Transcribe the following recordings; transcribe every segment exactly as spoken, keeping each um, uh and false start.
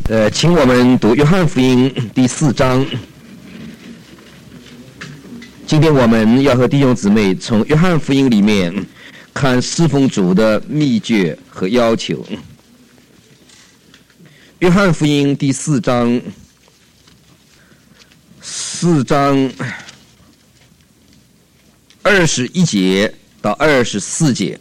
呃，请我们读约翰福音第四章。今天我们要和弟兄姊妹从约翰福音里面看侍奉主的秘诀和要求。约翰福音第四章，四章二十一节到二十四节，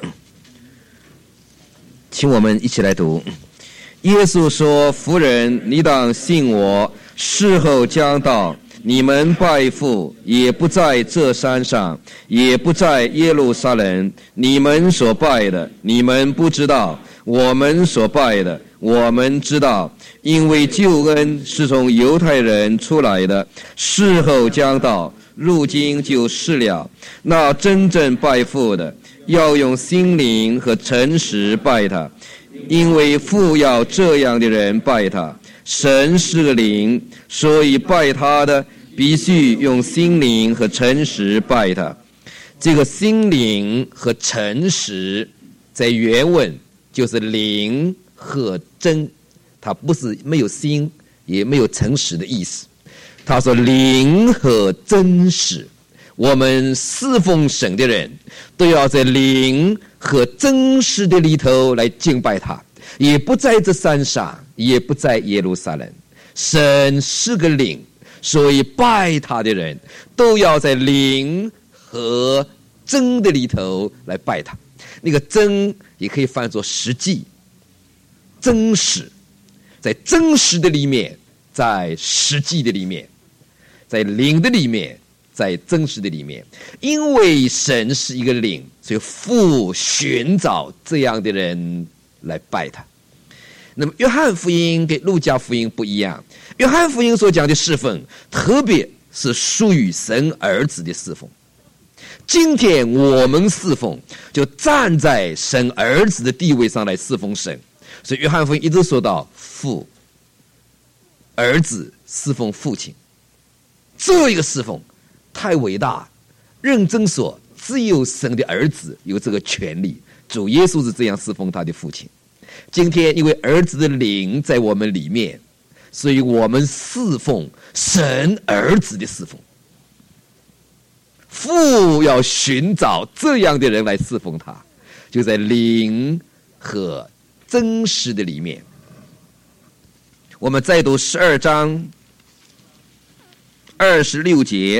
请我们一起来读。耶稣说：“夫人，你当信我，事后将到，你们拜父也不在这山上，也不在耶路撒冷。你们所拜的，你们不知道；我们所拜的，我们知道。因为救恩是从犹太人出来的，事后将到，如今就是了。那真正拜父的，要用心灵和诚实拜他。因为父要这样的人拜他。神是个灵，所以拜他的必须用心灵和诚实拜他。这个心灵和诚实在原文就是灵和真，它不是没有心也没有诚实的意思。他说灵和真实，我们侍奉神的人都要在灵和真实的里头来敬拜他，也不在这山上，也不在耶路撒冷。神是个灵，所以拜他的人都要在灵和真的里头来拜他。那个真也可以翻作实际、真实，在真实的里面，在实际的里面，在灵的里面，在真实的里面。因为神是一个灵，所以父寻找这样的人来拜他。那么约翰福音跟路加福音不一样，约翰福音所讲的侍奉，特别是属于神儿子的侍奉。今天我们侍奉就站在神儿子的地位上来侍奉神，所以约翰福音一直说到父儿子侍奉父亲，这一个侍奉太伟大，认真说只有神的儿子有这个权利。主耶稣是这样侍奉他的父亲。今天因为儿子的灵在我们里面，所以我们侍奉神儿子的侍奉。父要寻找这样的人来侍奉他，就在灵和真实的里面。我们再读十二章二十六节，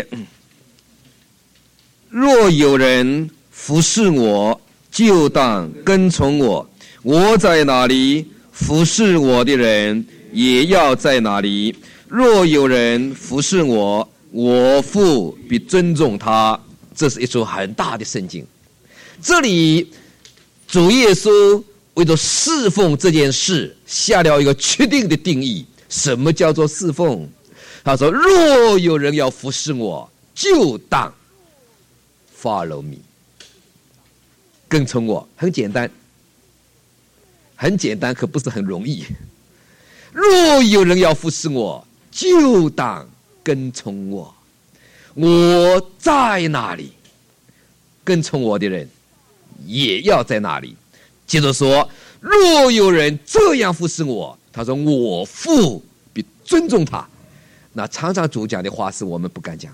若有人服侍我，就当跟从我。我在哪里，服侍我的人也要在哪里。若有人服侍我，我父必尊重他。这是一处很大的圣经。这里主耶稣为了侍奉这件事下了一个确定的定义。什么叫做侍奉？他说若有人要服侍我，就当 follow me， 跟从我。很简单，很简单，可不是很容易。若有人要服侍我，就当跟从我。我在哪里，跟从我的人也要在哪里。接着说，若有人这样服侍我，他说我父必尊重他。那常常主讲的话是我们不敢讲。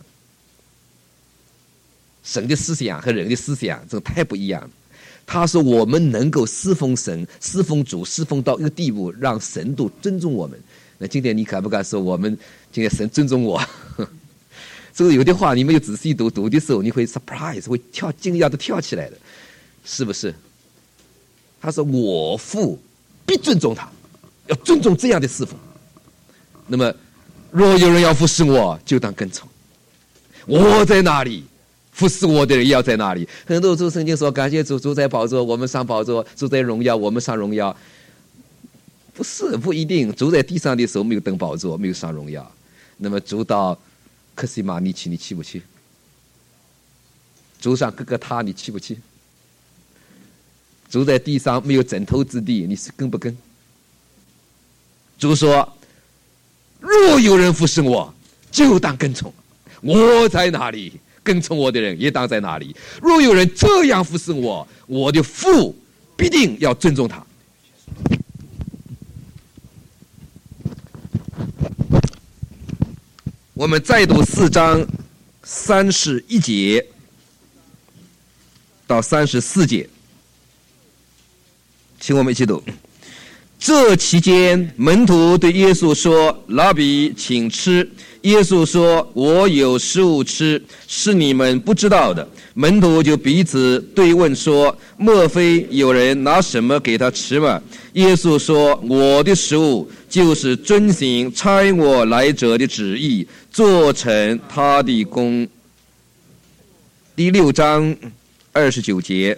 神的思想和人的思想这太不一样了。他说我们能够侍奉神、侍奉主、侍奉到一个地步，让神都尊重我们。那今天你敢不敢说我们今天神尊重我？这个有的话你没有仔细读，读的时候你会 surprise， 会跳惊讶的跳起来的，是不是？他说我父必尊重他，要尊重这样的侍奉。那么若有人要服侍我，就当跟从。我在哪里，服侍我的人也要在哪里。很多主圣经说感谢主，主在宝座，我们上宝座；主在荣耀，我们上荣耀。不是，不一定。主在地上的时候没有登宝座，没有上荣耀。那么主到克西马尼去，你去不去？主上各个他，你去不去？主在地上没有枕头之地，你是跟不跟？主说若有人服侍我，就当跟从。我在哪里，跟从我的人也当在哪里。若有人这样服侍我，我的父必定要尊重他。 我们再读四章三十一节到三十四节，请我们一起读。这期间，门徒对耶稣说：“拉比，请吃。”耶稣说：“我有食物吃，是你们不知道的。”门徒就彼此对问说：“莫非有人拿什么给他吃吗？”耶稣说：“我的食物就是遵行差我来者的旨意，做成他的工。”第六章二十九节。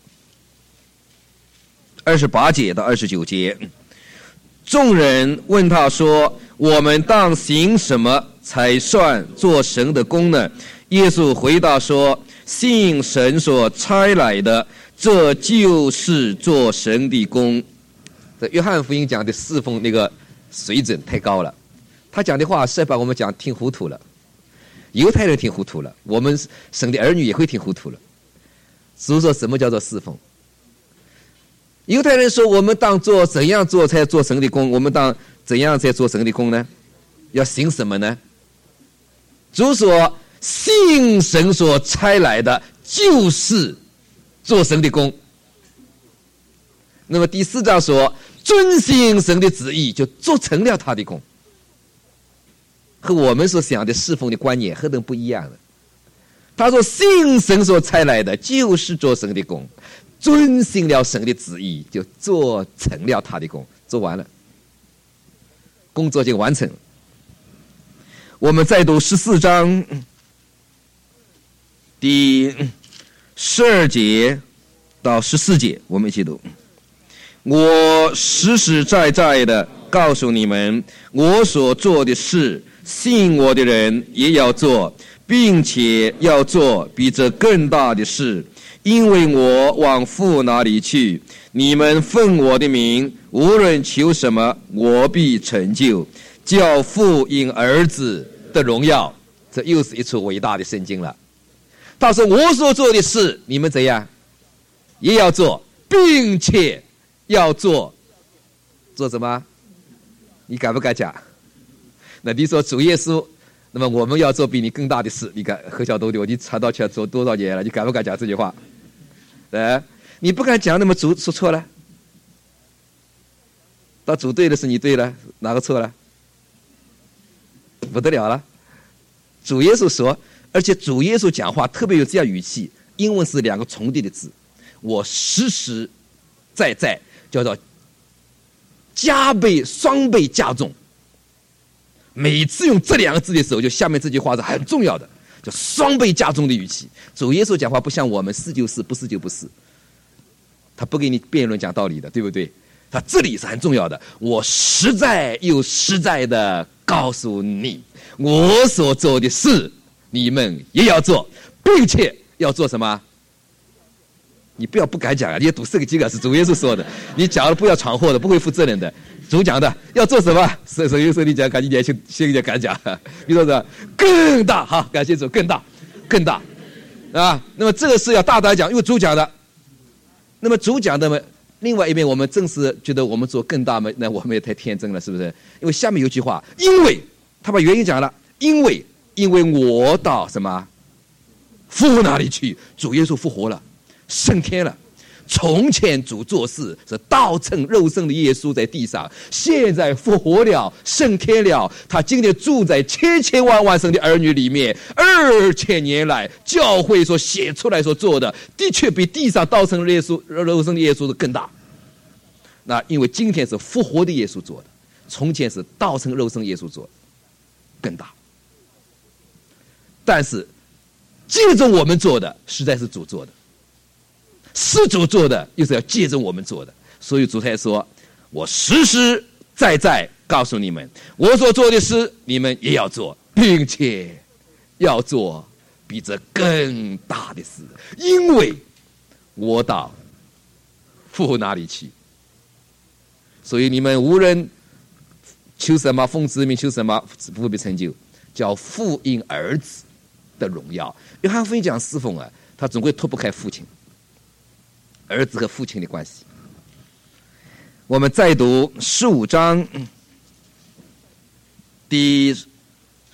二十八节到二十九节，众人问他说：“我们当行什么才算做神的工呢？”耶稣回答说：“信神所差来的，这就是做神的工。”这约翰福音讲的侍奉那个水准太高了，他讲的话是把我们讲听糊涂了，犹太人听糊涂了，我们神的儿女也会听糊涂了。主说什么叫做侍奉？犹太人说：“我们当做怎样做才做神的工？我们当怎样才做神的工呢？要行什么呢？”主说：“信神所差来的，就是做神的工。”那么第四章说：“遵行神的旨意，就做成了他的工。”和我们所想的侍奉的观念何等不一样的。他说：“信神所差来的，就是做神的工。”遵行了神的旨意，就做成了他的工，做完了，工作就完成了。我们再读十四章第十二节到十四节，我们一起读。我实实在在的告诉你们，我所做的事，信我的人也要做，并且要做比这更大的事。因为我往父那里去，你们奉我的名，无论求什么，我必成就，叫父因儿子的荣耀。这又是一处伟大的圣经了。他说：“我所做的事，你们怎样也要做，并且要做。”做什么？你敢不敢讲？那你说主耶稣，那么我们要做比你更大的事。你敢何小都丢？你传道圈做多少年了？你敢不敢讲这句话？哎，你不敢讲，那么主说错了。到主对的是你对了，哪个错了？不得了了。主耶稣说，而且主耶稣讲话特别有这样语气，英文是两个重叠的字，我实实在在叫做加倍双倍加重。每次用这两个字的时候，就下面这句话是很重要的，就双倍加重的语气。主耶稣讲话不像我们是就是不是就不是，他不给你辩论讲道理的，对不对？他这里是很重要的，我实在又实在的告诉你，我所做的事你们也要做，并且要做什么？你不要不敢讲啊！你也读这个经啊，是主耶稣说的，你讲了不要闯祸的，不会负责任的。主讲的要做什么？所所以说你讲，赶紧年轻，现在敢讲。你说是更大哈，感谢主，更大，更大啊！那么这个是要大胆讲，因为主讲的。那么主讲的嘛，另外一面我们正是觉得我们做更大嘛，那我们也太天真了，是不是？因为下面有句话，因为他把原因讲了，因为因为我到什么父那里去，主耶稣复活了，升天了。从前主做事是道成肉身的耶稣在地上，现在复活了，升天了，他今天住在千千万万生的儿女里面。二千年来教会所写出来所做的，的确比地上道成耶稣肉身的耶稣的更大。那因为今天是复活的耶稣做的，从前是道成肉身耶稣做的，更大。但是接着我们做的实在是主做的，是主做的又是要借着我们做的，所以主才说，我实实在在告诉你们，我所做的事你们也要做，并且要做比这更大的事，因为我到父那里去。所以你们无论求什么，奉子名求什么，不必成就，叫父因儿子的荣耀。约翰福音讲侍奉啊，他总归脱不开父亲儿子和父亲的关系。我们再读十五章第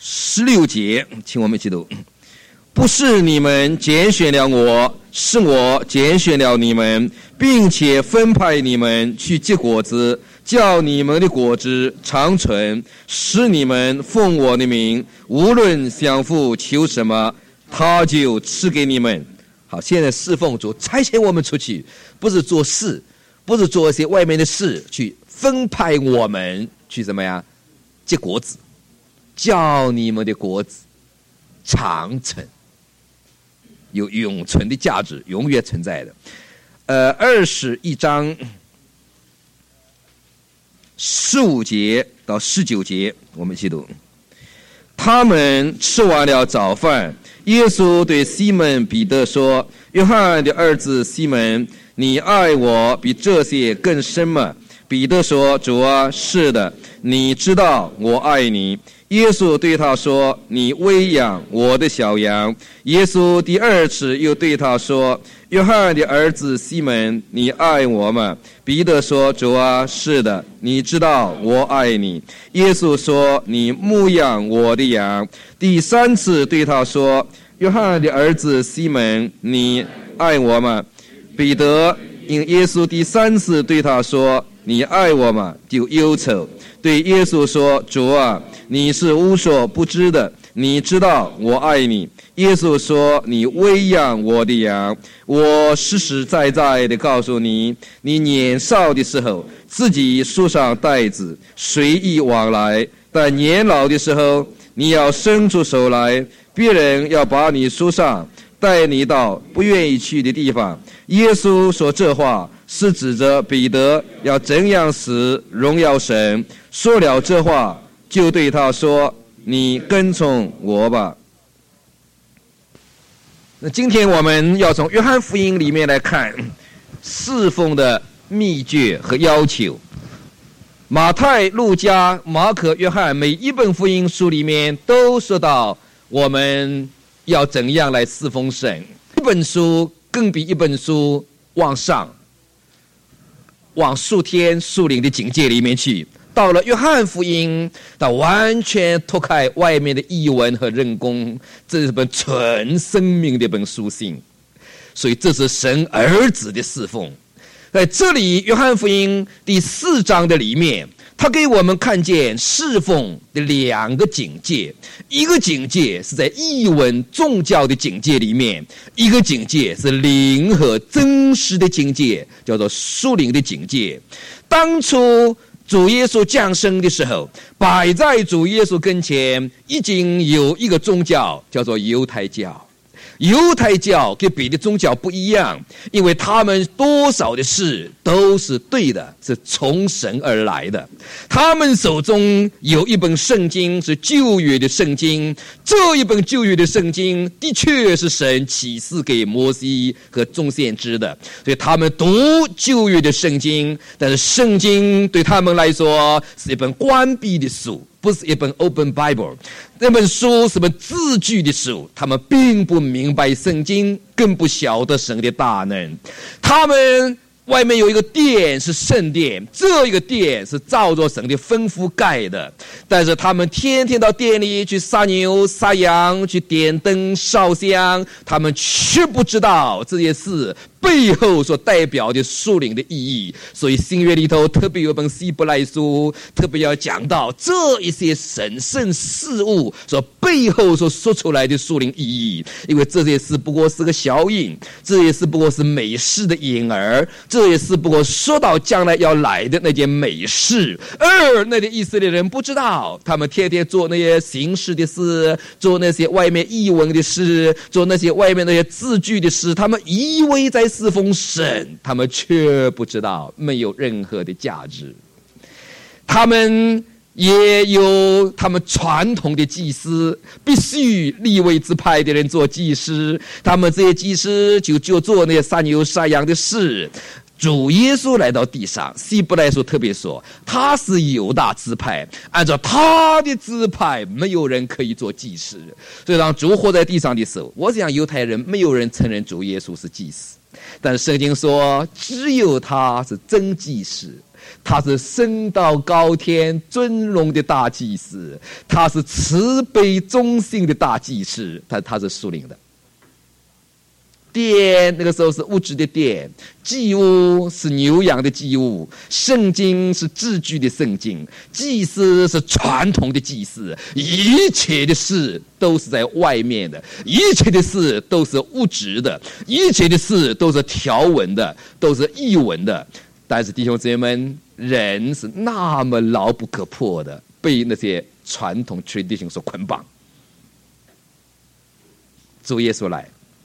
十六节，请我们一起读。不是你们拣选了我，是我拣选了你们，并且分派你们去结果子，叫你们的果子长存，使你们奉我的名，无论相父求什么，他就赐给你们。好，现在侍奉主差遣我们出去，不是做事，不是做一些外面的事，去分派我们去怎么样结果子，叫你们的果子长存，有永存的价值，永远存在的。呃，二十一章十五节到十九节，我们一起读。他们吃完了早饭，耶稣对西门彼得说：“约翰的儿子西门，你爱我比这些更深吗？”彼得说：“主啊，是的，你知道我爱你。”耶稣对他说：“你喂养我的小羊。”耶稣第二次又对他说：“约翰的儿子西门，你爱我吗？”彼得说：“主啊，是的，你知道我爱你。”耶稣说：“你牧养我的羊。”第三次对他说：“约翰的儿子西门，你爱我吗？”彼得因耶稣第三次对他说：“你爱我吗？”就忧愁，对耶稣说：“主啊，你是无所不知的，你知道我爱你。”耶稣说：“你喂养我的羊。我实实在在的告诉你，你年少的时候自己束上带子，随意往来；但年老的时候，你要伸出手来，别人要把你束上，带你到不愿意去的地方。”耶稣说这话是指着彼得要怎样死荣耀神。说了这话，就对他说：“你跟从我吧。”那今天我们要从约翰福音里面来看侍奉的秘诀和要求。马太、路加、马可、约翰每一本福音书里面都说到我们要怎样来侍奉神。一本书更比一本书往上，往数天数灵的境界里面去。到了约翰福音，他完全脱开外面的译文和人工，这是本纯生命的一本书信，所以这是神儿子的侍奉。在这里约翰福音第四章的里面，他给我们看见侍奉的两个境界，一个境界是在译文宗教的境界里面，一个境界是灵和真实的境界，叫做属灵的境界。当初主耶稣降生的时候，摆在主耶稣跟前已经有一个宗教，叫做犹太教。犹太教跟别的宗教不一样，因为他们多少的事都是对的，是从神而来的。他们手中有一本圣经，是旧约的圣经，这一本旧约的圣经的确是神启示给摩西和众先知的，所以他们读旧约的圣经，但是圣经对他们来说是一本关闭的书，不是一本 open Bible。 那本书是本字句的书，他们并不明白圣经，更不晓得神的大能。他们外面有一个殿是圣殿，这一个殿是照着神的吩咐盖的，但是他们天天到店里去杀牛杀羊，去点灯烧香，他们却不知道这些事背后所代表的属灵的意义。所以新约里头特别有本希伯来书，特别要讲到这一些神圣事物所背后所说出来的属灵意义。因为这些事不过是个小影，这些事不过是美事的影儿，这也是不过说到将来要来的那件美事。而那些以色列人不知道，他们天天做那些形式的事，做那些外面译文的事，做那些外面那些字句的事，他们以为在侍奉神，他们却不知道没有任何的价值。他们也有他们传统的祭司，必须利未支派的人做祭司，他们这些祭司就就做那些杀牛杀羊的事。主耶稣来到地上，希伯来书特别说他是犹大支派，按照他的支派没有人可以做祭司。所以当主活在地上的时候，我想犹太人没有人承认主耶稣是祭司，但是圣经说只有他是真祭司。 他是升到高天尊荣的大祭司，他是慈悲忠信的大祭司，他他是属灵的。殿那个时候是物质的殿，祭物是牛羊的祭物，圣经是字句的圣经，祭司是传统的祭司，一切的事都是在外面的，一切的事都是物质的，一切的事都是条文的，都是译文的。但是弟兄姊妹们，人是那么牢不可破的，被那些传统 tradition 所捆绑。主耶稣来，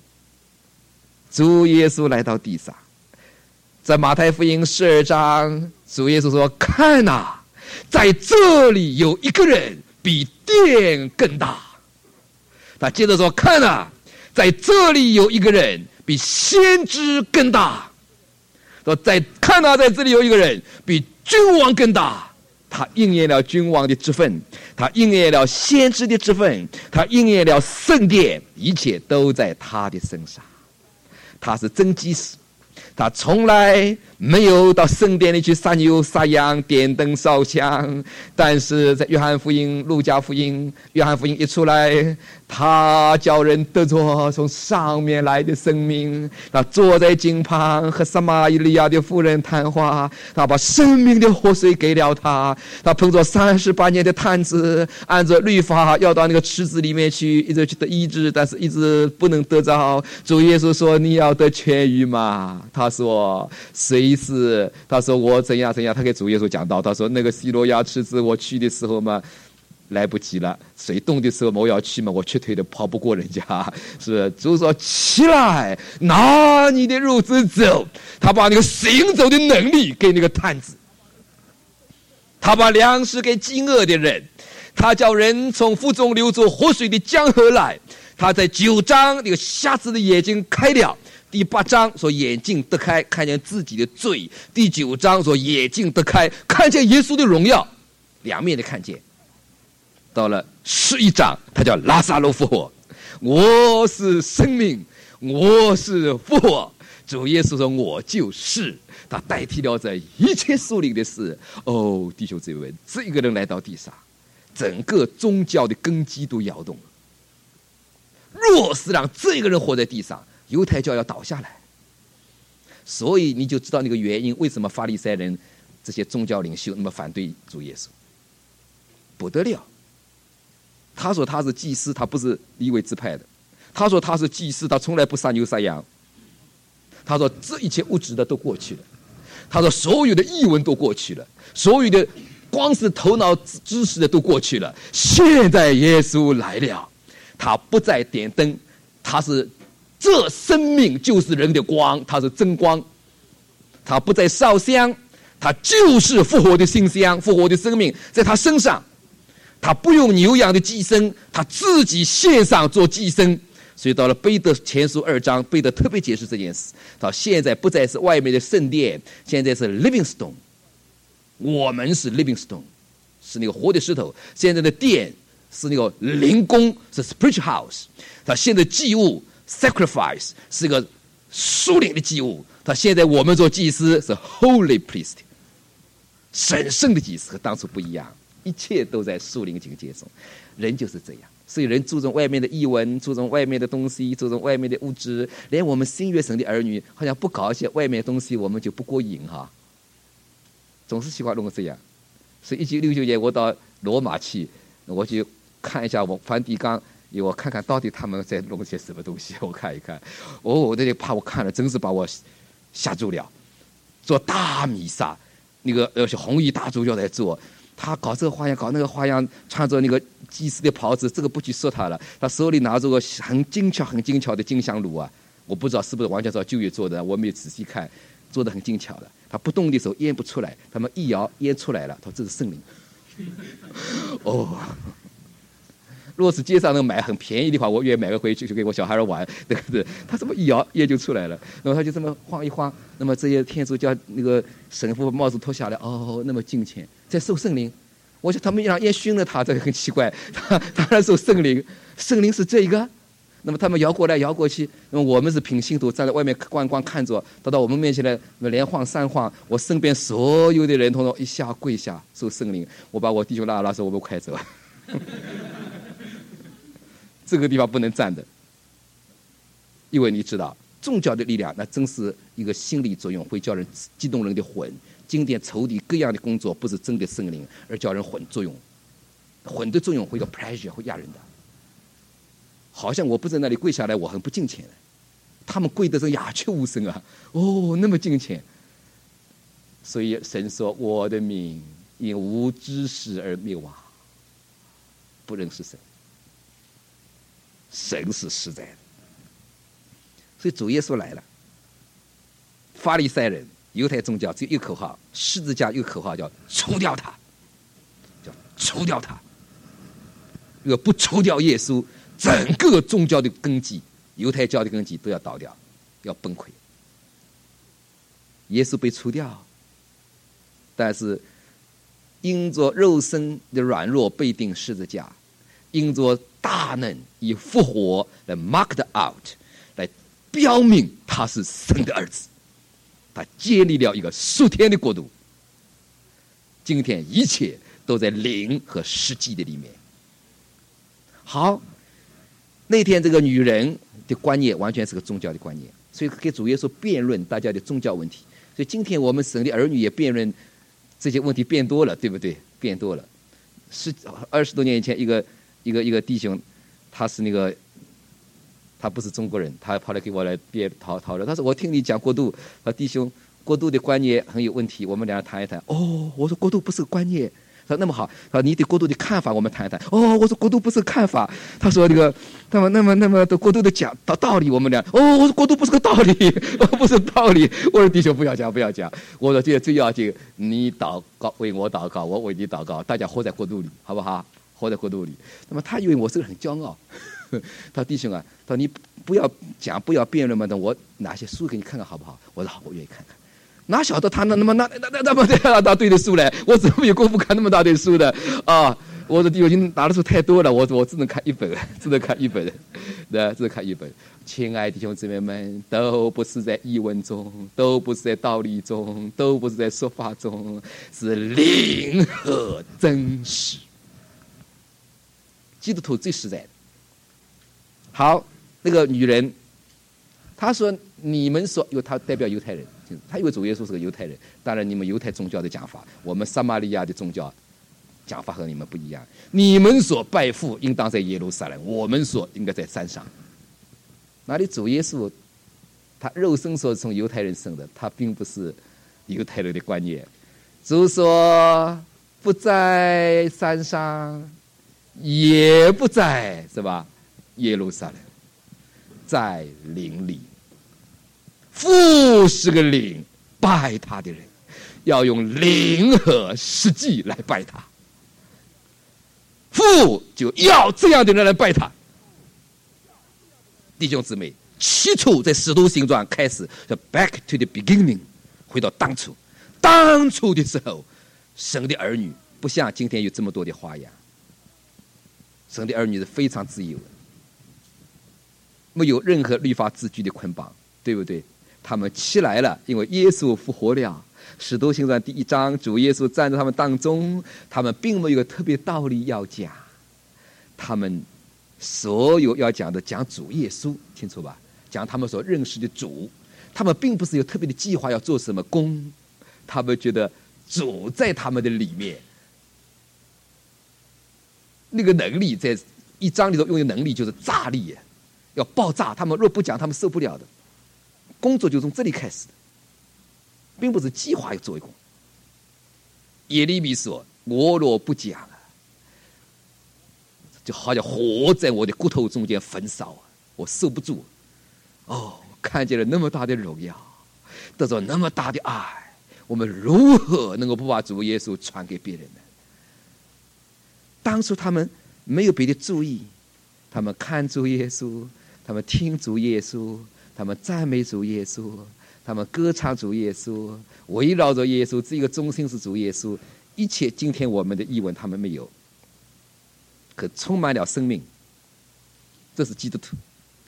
主耶稣来到地上，在马太福音十二章，主耶稣说：“看啊，在这里有一个人比殿更大。”他接着说：“看啊，在这里有一个人比先知更大。”说：“在看啊，在这里有一个人比君王更大。”他应验了君王的职分，他应验了先知的职分，他应验了圣殿，一切都在他的身上。他是真祭司，他从来没有到圣殿里去杀牛杀羊点灯烧香，但是在约翰福音、路加福音、约翰福音一出来，他叫人得着从上面来的生命。他坐在井旁和撒玛利亚的妇人谈话，他把生命的活水给了他。他捧着三十八年的担子，按着律法要到那个池子里面去，一直去得医治，但是一直不能得着。主耶稣说：“你要得痊愈吗？”他说：“谁是？”他说：“我怎样怎样。”他给主耶稣讲道，他说：“那个西罗亚池子，我去的时候嘛，来不及了。水冻的时候嘛，我要去嘛，我瘸腿的跑不过人家。是主说：起来，拿你的褥子走。他把那个行走的能力给那个探子，他把粮食给饥饿的人，他叫人从腹中流出活水的江河来。他在九章那个瞎子的眼睛开了。第八章说眼睛得开，看见自己的罪；第九章说眼睛得开，看见耶稣的荣耀，两面的看见。到了十一章，他叫拉撒路复活，我是生命，我是复活。主耶稣说：“我就是。”他代替了这一切属灵的事。哦，弟兄姊妹们，这一个人来到地上，整个宗教的根基都摇动了。若是让这个人活在地上，犹太教要倒下来。所以你就知道那个原因，为什么法利赛人这些宗教领袖那么反对主耶稣。不得了，他说他是祭司，他不是利未支派的。他说他是祭司，他从来不杀牛杀羊。他说这一切物质的都过去了。他说所有的译文都过去了，所有的光是头脑知识的都过去了。现在耶稣来了，他不再点灯，他是这生命就是人的光，他是真光。他不再烧香，他就是复活的馨香，复活的生命在他身上。他不用牛羊的祭牲，他自己献上做祭牲。所以到了彼得前书二章，彼得特别解释这件事。到现在不再是外面的圣殿，现在是 living stone， 我们是 living stone， 是那个活的石头。现在的殿是那个灵宫，是 spiritual house。他现在祭物 sacrifice 是一个属灵的祭物。他现在我们做祭司是 holy priest， 神圣的祭司，和当初不一样。一切都在属灵境界中，人就是这样。所以人注重外面的译文，注重外面的东西，注重外面的物质。连我们新约神的儿女，好像不搞一些外面的东西，我们就不过瘾哈。总是喜欢弄这样。所以一九六九年我到罗马去，我去看一下我梵蒂冈，我看看到底他们在弄些什么东西，我看一看。哦，我那里怕我看了，真是把我吓住了。做大弥撒，那个呃红衣大主教在做。他搞这个花样，搞那个花样，穿着那个祭司的袍子，这个不去说他了。他手里拿着个很精巧、很精巧的金香炉啊，我不知道是不是王教授旧约做的，我没有仔细看，做的很精巧的。他不动的时候烟不出来，他们一摇烟出来了，他说这是圣灵。哦，如果是街上能买很便宜的话，我愿意买个回去就给我小孩玩，对不对？他这么一摇烟就出来了，那么他就这么晃一晃，那么这些天主教那个神父帽子脱下来，哦，那么敬虔。在受圣灵，我想他们让烟熏了他，这个很奇怪。他当然受圣灵，圣灵是这个， 那么他们摇过来摇过去，那么我们是平信徒站在外面观光看着，到到我们面前来连晃三晃，我身边所有的人统统一下跪下受圣灵，我把我弟兄拉拉说我们快走，这个地方不能站的，因为你知道宗教的力量，那真是一个心理作用，会叫人激动人的魂。今天仇敌各样的工作不是真的圣灵，而叫人混作用，混的作用会叫 pressure， 会压人的。好像我不在那里跪下来，我很不敬虔，他们跪的是鸦雀无声啊！哦，那么敬虔。所以神说：“我的民因无知识而灭亡，不认识神。”神是实在的。所以主耶稣来了，法利赛人、犹太宗教只有一个口号，十字架一个口号叫除掉他，叫除掉他。如果不除掉耶稣，整个宗教的根基，犹太教的根基都要倒掉，要崩溃。耶稣被除掉，但是因着肉身的软弱被钉十字架，因着大能以复活来 mark it out， 来标明他是神的儿子，他建立了一个属天的国度。今天一切都在灵和实际的里面。好，那天这个女人的观念完全是个宗教的观念，所以给主耶稣辩论大家的宗教问题。所以今天我们神的儿女也辩论这些问题变多了，对不对？变多了。十二十多年以前，一个一个一个弟兄，他是那个他不是中国人，他跑来给我来辩讨讨论。他说：“我听你讲国度，他弟兄国度的观念很有问题，我们俩谈一谈。”哦，我说国度不是个观念。他说那么好，他说你对国度的看法我们谈一谈。哦，我说国度不是看法。他说这个那么那么那么的国度的讲道道理我们俩。哦，我说国度不是个道理，哦不是道理。我说弟兄不要讲不要讲。我说这最要紧，你祷告为我祷告，我为你祷告，大家活在国度里，好不好？活在国度里。那么他以为我是个很骄傲。他说弟兄啊，他说你不要讲不要辩论嘛，等我拿些书给你看看好不好？我说好，我愿意看看。哪晓得他那那么那那那那么那大堆的书来，我怎么有功夫看那么大堆书的啊？我的已经拿的书太多了，我我只能看一本，只能看一本，对，只能看一本。亲爱的弟兄姊妹们，都不是在译文中，都不是在道理中，都不是在说法中，是灵和真实。基督徒最实在的。好，那个女人，她说：“你们说，因为她代表犹太人。”他以为主耶稣是个犹太人，当然你们犹太宗教的讲法，我们撒玛利亚的宗教讲法和你们不一样。你们所拜父应当在耶路撒冷，我们所应该在山上。哪里主耶稣，他肉身所从犹太人生的，他并不是犹太人的观念。主说不在山上，也不在是吧？耶路撒冷，在灵里。父是个灵，拜他的人要用灵和实际来拜他。父就要这样的人来拜他。弟兄姊妹，起初在使徒行传开始，叫 back to the beginning， 回到当初。当初的时候，神的儿女不像今天有这么多的花样，神的儿女是非常自由的，没有任何律法字句的捆绑，对不对？他们起来了，因为耶稣复活了。使徒行传第一章，主耶稣站在他们当中，他们并没有一个特别道理要讲，他们所有要讲的讲主耶稣，清楚吧？讲他们所认识的主，他们并不是有特别的计划要做什么工，他们觉得主在他们的里面，那个能力在一章里头用的能力就是炸力，要爆炸，他们若不讲，他们受不了的。工作就从这里开始的，并不是计划要做一工。耶利米说：“我若不讲啊，就好像火在我的骨头中间焚烧啊，我受不住。哦，看见了那么大的荣耀，得着那么大的爱，我们如何能够不把主耶稣传给别人呢？”当初他们没有别的注意，他们看主耶稣，他们听主耶稣。他们赞美主耶稣，他们歌唱主耶稣，围绕着耶稣，这个中心是主耶稣。一切今天我们的译文他们没有，可充满了生命，这是基督徒。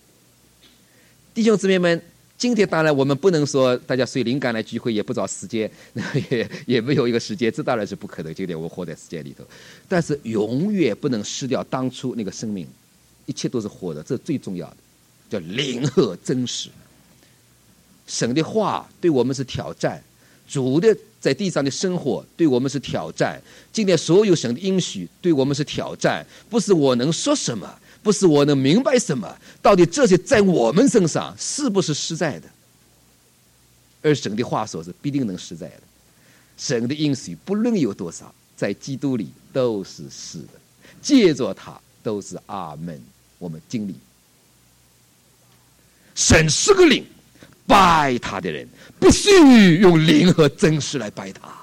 弟兄姊妹们，今天当然我们不能说大家随灵感来聚会，也不找时间，也也没有一个时间，这当然是不可能。今天我活在时间里头，但是永远不能失掉当初那个生命，一切都是活的，这是最重要的，叫灵和真实。神的话对我们是挑战，主的在地上的生活对我们是挑战，今天所有神的应许对我们是挑战，不是我能说什么，不是我能明白什么，到底这些在我们身上是不是实在的？而神的话说是必定能实在的，神的应许不论有多少，在基督里都是是的，借着他都是阿门。我们经历神是个灵，拜他的人必须用灵和真实来拜他。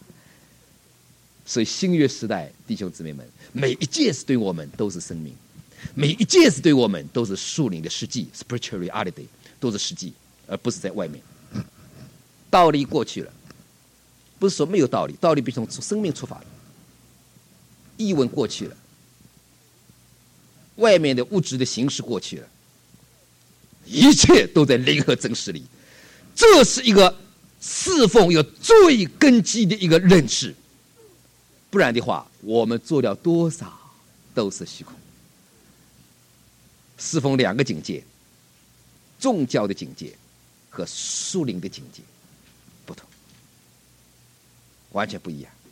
所以新约时代弟兄姊妹们，每一件事对我们都是生命，每一件事对我们都是属灵的实际 spiritual reality， 都是实际，而不是在外面。道理过去了，不是说没有道理，道理必须从生命出发的。译文过去了，外面的物质的形式过去了，一切都在灵和真实里。这是一个侍奉有最根基的一个认识，不然的话我们做了多少都是虚空。侍奉两个境界，宗教的境界和属灵的境界不同，完全不一样。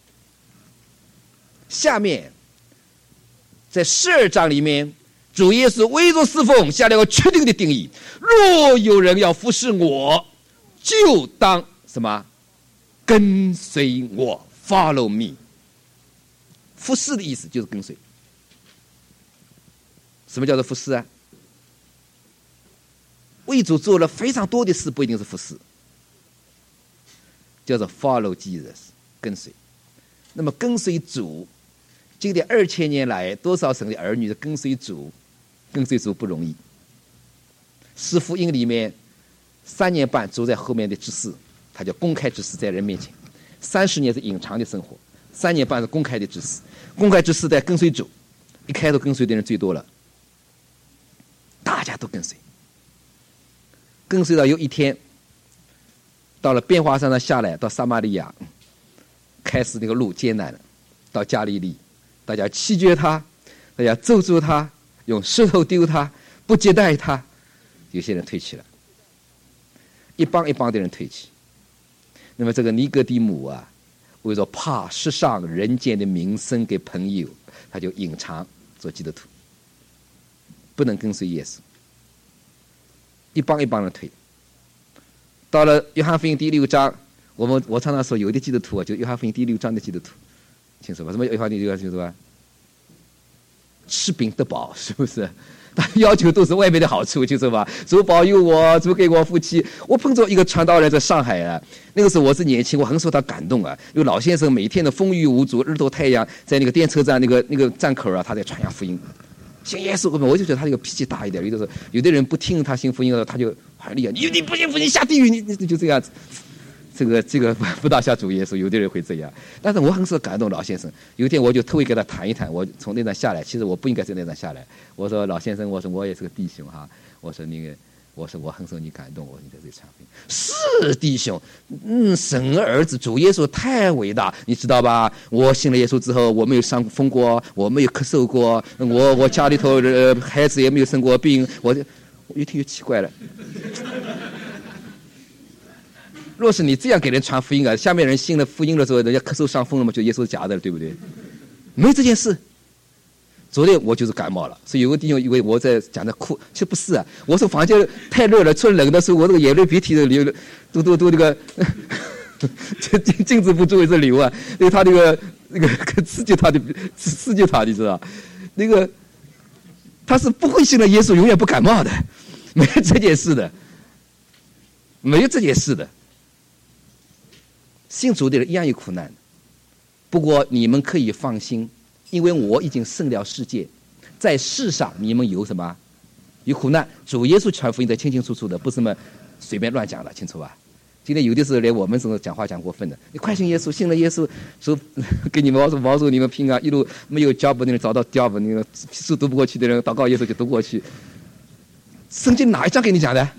下面在十二章里面，主耶稣为着侍奉下了一个确定的定义：若有人要服侍我，就当什么？跟随我 ，follow me。服侍的意思就是跟随。什么叫做服侍啊？为主做了非常多的事，不一定是服侍，叫做 follow Jesus， 跟随。那么跟随主，今天二千年来，多少神的儿女的跟随主，跟随主不容易。四福音里面，三年半走在后面的执事，他叫公开执事，在人面前；三十年是隐藏的生活，三年半是公开的执事。公开执事在跟随主，一开头跟随的人最多了，大家都跟随。跟随到有一天，到了变化山上下来，到撒玛利亚，开始那个路艰难了。到加利利，大家弃绝他，大家咒诅他，用石头丢他，不接待他。有些人退去了，一帮一帮的人退去。那么这个尼哥底母啊，为了怕世上人间的名声给朋友，他就隐藏做基督徒，不能跟随耶稣。一帮一帮人退。到了约翰福音第六章，我们我常常说有的基督徒啊，就约翰福音第六章的基督徒，清楚吧？什么约翰福音第六章清楚吧？吃饼得饱，是不是？他要求都是外面的好处，清楚吧？主保佑我，主给我福气。我碰着一个传道人在上海啊，那个时候我是年轻，我很受他感动啊。有老先生每天的风雨无阻，日头太阳，在那个电车站那个那个站口啊，他在传扬福音。信耶稣，我就觉得他这个脾气大一点。有的时候，有的人不听他信福音了，他就很厉害。你你不信福音下地狱，你你就这样子。这个这个不大下主耶稣，有的人会这样。但是我很是感动老先生。有一天我就特意跟他谈一谈，我从那站下来，其实我不应该从那站下来。我说老先生，我说我也是个弟兄哈，我说那个。我说我很受你感动，我说你在这里传福音是弟兄，嗯，神儿子主耶稣太伟大，你知道吧？我信了耶稣之后，我没有伤风过，我没有咳嗽过，我我家里头呃孩子也没有生过病，我我越听越奇怪了。若是你这样给人传福音啊，下面人信了福音的时候，人家咳嗽伤风了嘛，就耶稣是假的了，对不对？没这件事。昨天我就是感冒了，所以有个弟兄以为我在讲的哭，其实不是啊。我说房间太热了，出冷的时候，我这个眼泪鼻涕都流，都都都那个，禁禁止不住一直流啊。因为他那个那个刺激他的刺激他，你知道？那个他是不会信了耶稣，永远不感冒的，没有这件事的，没有这件事的。信主的人一样有苦难，不过你们可以放心。因为我已经胜了世界，在世上你们有什么？有苦难。主耶稣传福音的清清楚楚的，不是什么随便乱讲的，清楚吧？今天有的时候连我们这种讲话讲过分的，你快信耶稣，信了耶稣，说给你们保守保守你们平安，一路没有教不的人找到教不，那个书读不过去的人祷告耶稣就读过去。 圣经哪一章给你讲的？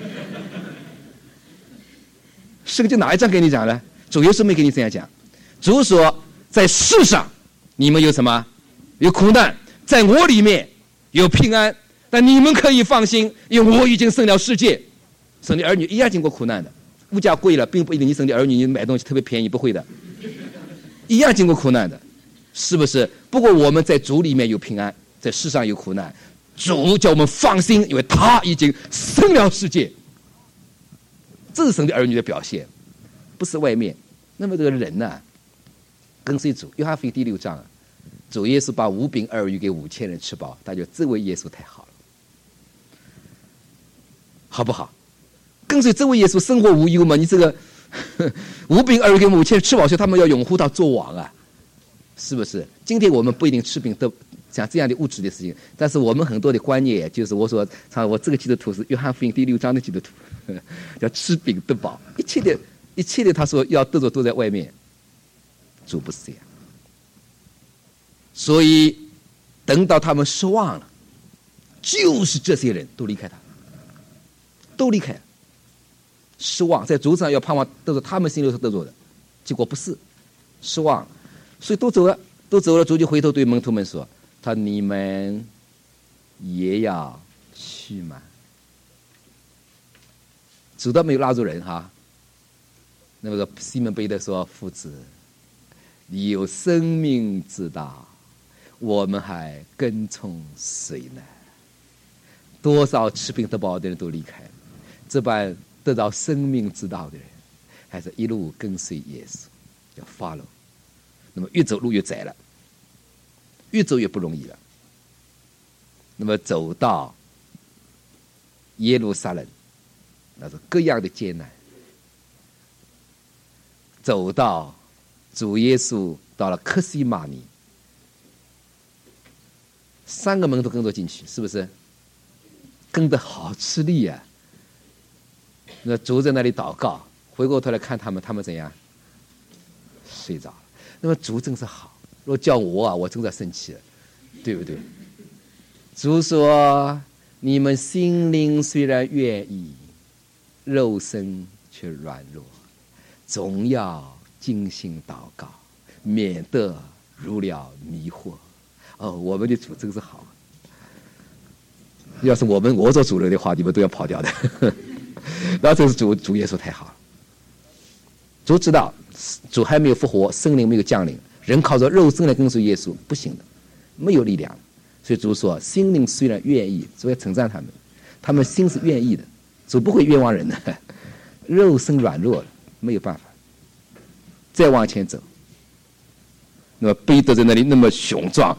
圣经哪一章给你讲的？主耶稣没给你这样讲。主说，在世上你们有什么？有苦难，在我里面有平安。但你们可以放心，因为我已经胜了世界。生的儿女一样经过苦难的，物价贵了，并不一定你生的儿女你买东西特别便宜，不会的，一样经过苦难的，是不是？不过我们在主里面有平安，在世上有苦难，主叫我们放心，因为他已经胜了世界。这是神的儿女的表现，不是外面。那么这个人呢、啊，跟随主，约翰福音第六章、啊，主耶稣把五饼二鱼给五千人吃饱，他就这位耶稣太好了，好不好？跟随这位耶稣生活无忧嘛？你这个五饼二鱼给五千人吃饱，所以他们要拥护他做王啊，是不是？今天我们不一定吃饼得像这样的物质的事情，但是我们很多的观念就是我说，我这个基督徒是约翰福音第六章的基督徒，叫吃饼得饱，一切的一切的他说要得着都在外面，主不是这样。所以等到他们失望了，就是这些人都离开他，都离开了。失望，在主上要盼望得着他们心里所得着的，结果不是，失望，所以都走了，都走了。主就回头对门徒们说：“他你们也要去吗？”主倒没有拉住人哈。那么西门彼得说：“夫子，你有生命之道，我们还跟从谁呢？”多少吃饼得饱的人都离开了，这般得到生命之道的人，还是一路跟随耶稣，叫 follow。那么越走路越窄了，越走越不容易了。那么走到耶路撒冷，那是各样的艰难。走到主耶稣到了客西马尼，三个门都跟着进去，是不是？跟得好吃力啊！那主在那里祷告，回过头来看他们，他们怎样？睡着了。那么主真是好，如果叫我啊，我真的生气了，对不对？主说：“你们心灵虽然愿意，肉身却软弱，总要精心祷告，免得入了迷惑。”哦，我们的主真是好。要是我们我做主人的话，你们都要跑掉的。然后这是主主耶稣太好了。主知道主还没有复活，圣灵没有降临，人靠着肉身来跟随耶稣不行的，没有力量。所以主说，心灵虽然愿意，主要称赞他们，他们心是愿意的，主不会冤枉人的。肉身软弱了，没有办法，再往前走。那么彼得在那里那么雄壮，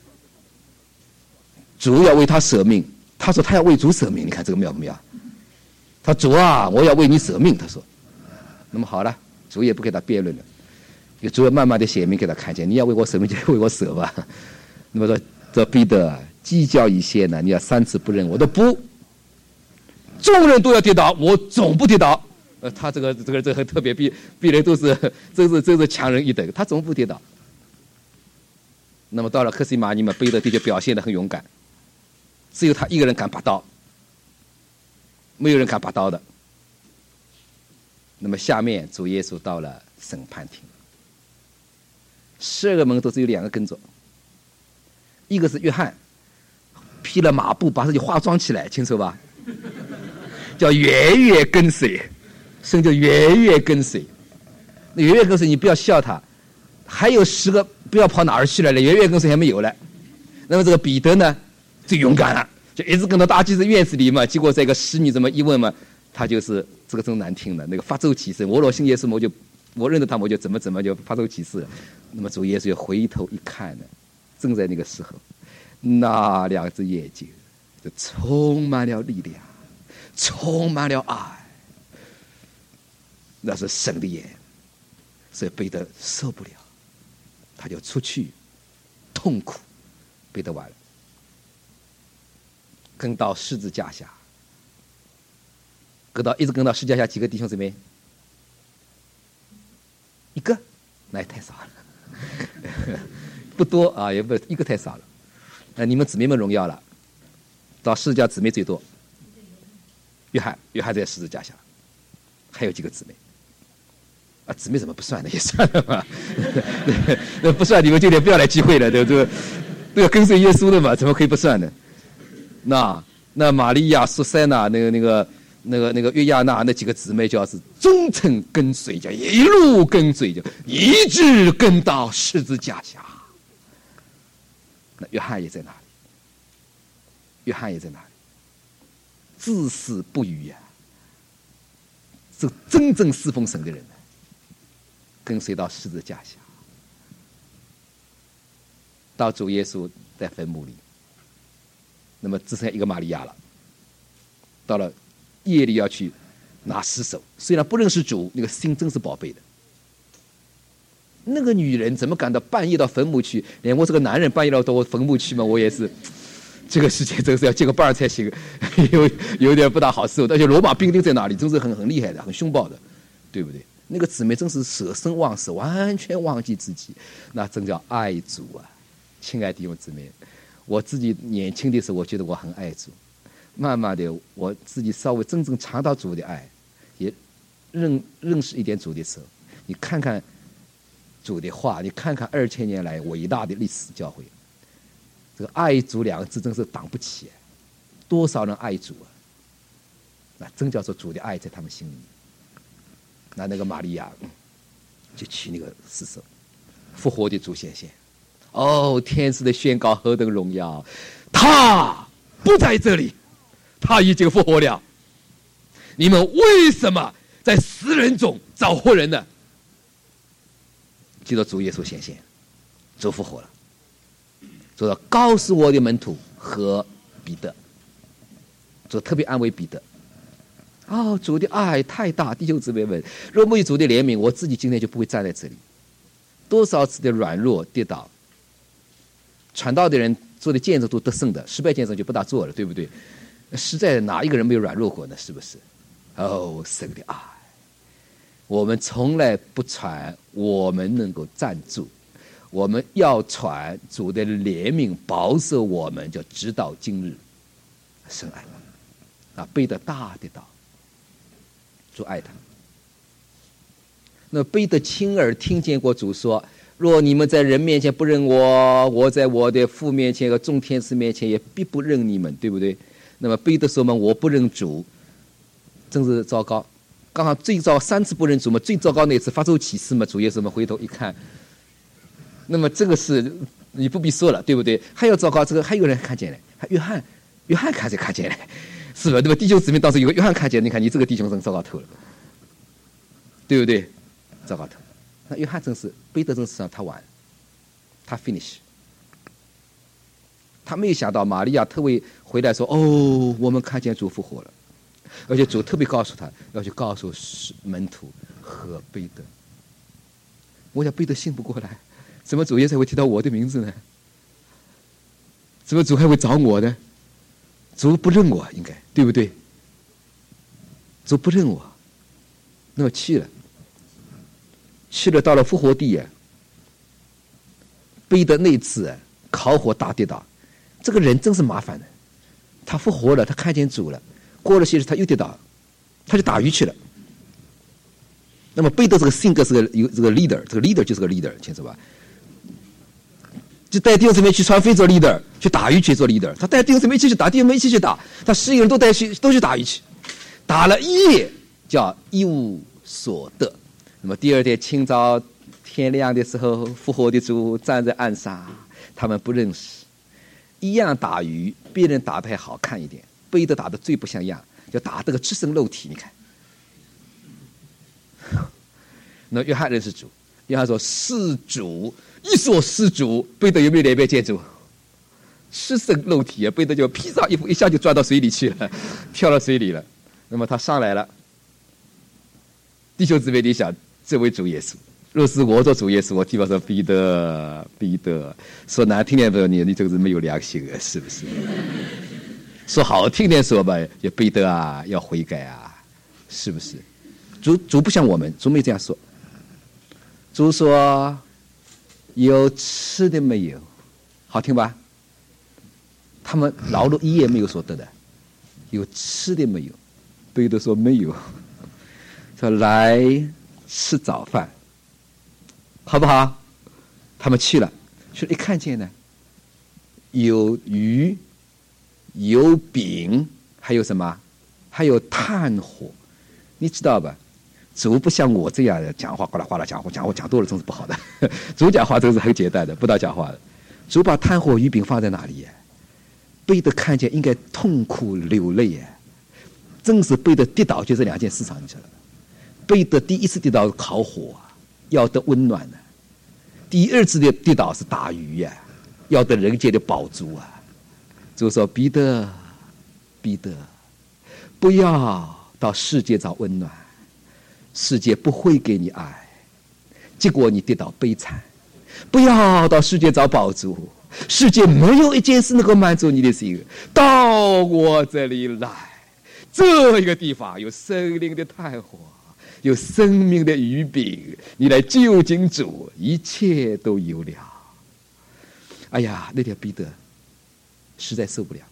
主要为他舍命，他说他要为主舍命，你看这个妙不妙？他主啊，我要为你舍命。他说，那么好了，主也不给他辩论了，就主要慢慢的显明给他看见，你要为我舍命就为我舍吧。那么说这彼得计较一些呢，你要三次不认我，都不，众人都要跌倒，我总不跌倒。呃，他这个这个这个特别比比人都是真是真是强人一等，他总不跌倒。那么到了客西马尼嘛，彼得的确表现得很勇敢，只有他一个人敢拔刀，没有人敢拔刀的。那么下面主耶稣到了审判庭，十二个门徒只有两个跟着，一个是约翰，披了麻布把自己化妆起来，清楚吧？叫远远跟随，甚至远远跟随。那远远跟随你不要笑他，还有十个不要跑哪儿去了，远远跟随还没有了。那么这个彼得呢，最勇敢了，就一直跟到大祭司院子里嘛。结果这个使女这么一问嘛，他就是这个真难听的，那个发咒起誓，我若信耶稣，我就我认得他，我就怎么怎么就发咒起誓了。那么主耶稣回头一看呢，正在那个时候，那两只眼睛就充满了力量，充满了爱，那是神的眼，所以彼得受不了，他就出去痛苦，彼得完了，跟到十字架下，跟到一直跟到十字架下几个弟兄姊妹，一个那也太少了，不多啊，也不一个太少了。那你们姊妹们荣耀了，到十字架姊妹最多， 约翰，约翰在十字架下，还有几个姊妹。啊，姊妹怎么不算呢？也算了嘛。那不算，你们今天不要来聚会了，对不对？都要跟随耶稣的嘛，怎么可以不算呢？那那玛利亚、苏珊娜、那个那个那个那个约亚娜那几个姊妹，就要是忠诚跟随，叫一路跟随，就一直跟到十字架下。那约翰也在那里，约翰也在那里，至死不渝呀、啊。这真正侍奉神的人呢，跟随到十字架下，到主耶稣在坟墓里，那么只剩下一个玛利亚了。到了夜里要去拿尸首，虽然不认识主，那个心真是宝贝的。那个女人怎么敢到半夜到坟墓去？连我这个男人半夜到到坟墓去嘛，我也是，这个事情真是要借个伴儿才行，有有点不大好受。而且罗马兵丁在那里，真是很很厉害的，很凶暴的，对不对？那个姊妹真是舍生忘死，完全忘记自己，那真叫爱主啊！亲爱的弟兄姊妹，我自己年轻的时候，我觉得我很爱主，慢慢的我自己稍微真正尝到主的爱，也认认识一点主的时候，你看看主的话，你看看二千年来伟大的历史教会，这个爱主两个字真是挡不起，多少人爱主啊！那真叫做主的爱在他们心里。那那个玛利亚就取那个尸首，复活的主显现。哦，天使的宣告何等荣耀！他不在这里，他已经复活了。你们为什么在死人中找活人呢？记得主耶稣显现，主复活了。主要告诉我的门徒和彼得，主特别安慰彼得。哦，主的爱太大，弟兄姊妹们，若没有主的怜悯，我自己今天就不会站在这里。多少次的软弱跌倒，传道的人做的见证都得胜的，失败见证就不大做了，对不对？实在哪一个人没有软弱过呢？是不是？哦，神的爱，我们从来不传我们能够站住，我们要传主的怜悯保守我们，就直到今日。神爱我，啊，背得大的道。主爱他。那彼得亲耳听见过主说：若你们在人面前不认我，我在我的父面前和众天使面前也必不认你们，对不对？那么彼得说嘛，我不认主，真是糟糕。刚好最糟三次不认主嘛，最糟糕那次发咒起誓嘛，主耶稣嘛回头一看，那么这个是你不必说了，对不对？还要糟糕，这个还有人看见了，约翰，约翰看见看见了。是吧？对吧？弟兄姊妹当时有个约翰看见，你看你这个弟兄真糟糕透了，对不对？糟糕透。那约翰真是彼得真是让他完，他 finish。他没有想到玛利亚特为回来说：“哦，我们看见主复活了。”而且主特别告诉他要去告诉门徒和彼得。我想彼得信不过来，怎么主耶稣会提到我的名字呢？怎么主还会找我呢？主不认我，应该对不对？主不认我，那么去了，去了到了复活地啊，彼得那次啊，烤火大跌倒，这个人真是麻烦的。他复活了，他看见主了，过了些日他又跌倒，他就打鱼去了。那么彼得这个性格是个有这个 leader， 这个 leader 就是个 leader， 清楚吧？就带弟兄姊妹去传福音做 leader， 去打鱼去做 leader。他带弟兄姊妹一起去打，弟兄姊妹一起去打，他十一个人都带去，都去打鱼去，打了一夜，叫一无所得。那么第二天清早天亮的时候，复活的主站在岸上，他们不认识，一样打鱼，别人打得还好看一点，彼得打得最不像样，就打得个赤身露体。你看，那约翰认识主，约翰说是主。一说施主，彼得有没有脸面见主？赤身露体啊，彼得就披上衣服，一下就钻到水里去了，跳到水里了。那么他上来了，弟兄姊妹，你想，这位主耶稣，若是我做主耶稣，我地方说彼得，彼得，说难听点说你，你这个是没有良心啊，是不是？说好听点说吧，也彼得啊，要悔改啊，是不是？主主不像我们，主没这样说。主说。有吃的没有？好听吧？他们劳碌一夜没有所得的，有吃的没有？ 彼得说没有，说来吃早饭，好不好？他们去了，去了一看见呢，有鱼，有饼，还有什么？还有炭火，你知道吧？主不像我这样的讲话哗啦哗啦讲话，讲话讲多了真是不好的。主讲话真是很简单的，不当讲话的。主把炭火鱼饼放在哪里呀？彼得看见应该痛哭流泪呀，正是彼得跌倒就这两件事上去了。彼得第一次跌倒是烤火啊，要得温暖呢；第二次的跌倒是打鱼呀，要得人间的饱足啊。主说：“彼得，彼得，不要到世界找温暖，世界不会给你爱，结果你跌倒悲惨。不要到世界找饱足。”世界没有一件事能够满足你的心，到我这里来，这一个地方有生灵的炭火，有生命的鱼饼，你来就近主，一切都有了。哎呀，那天彼得实在受不了，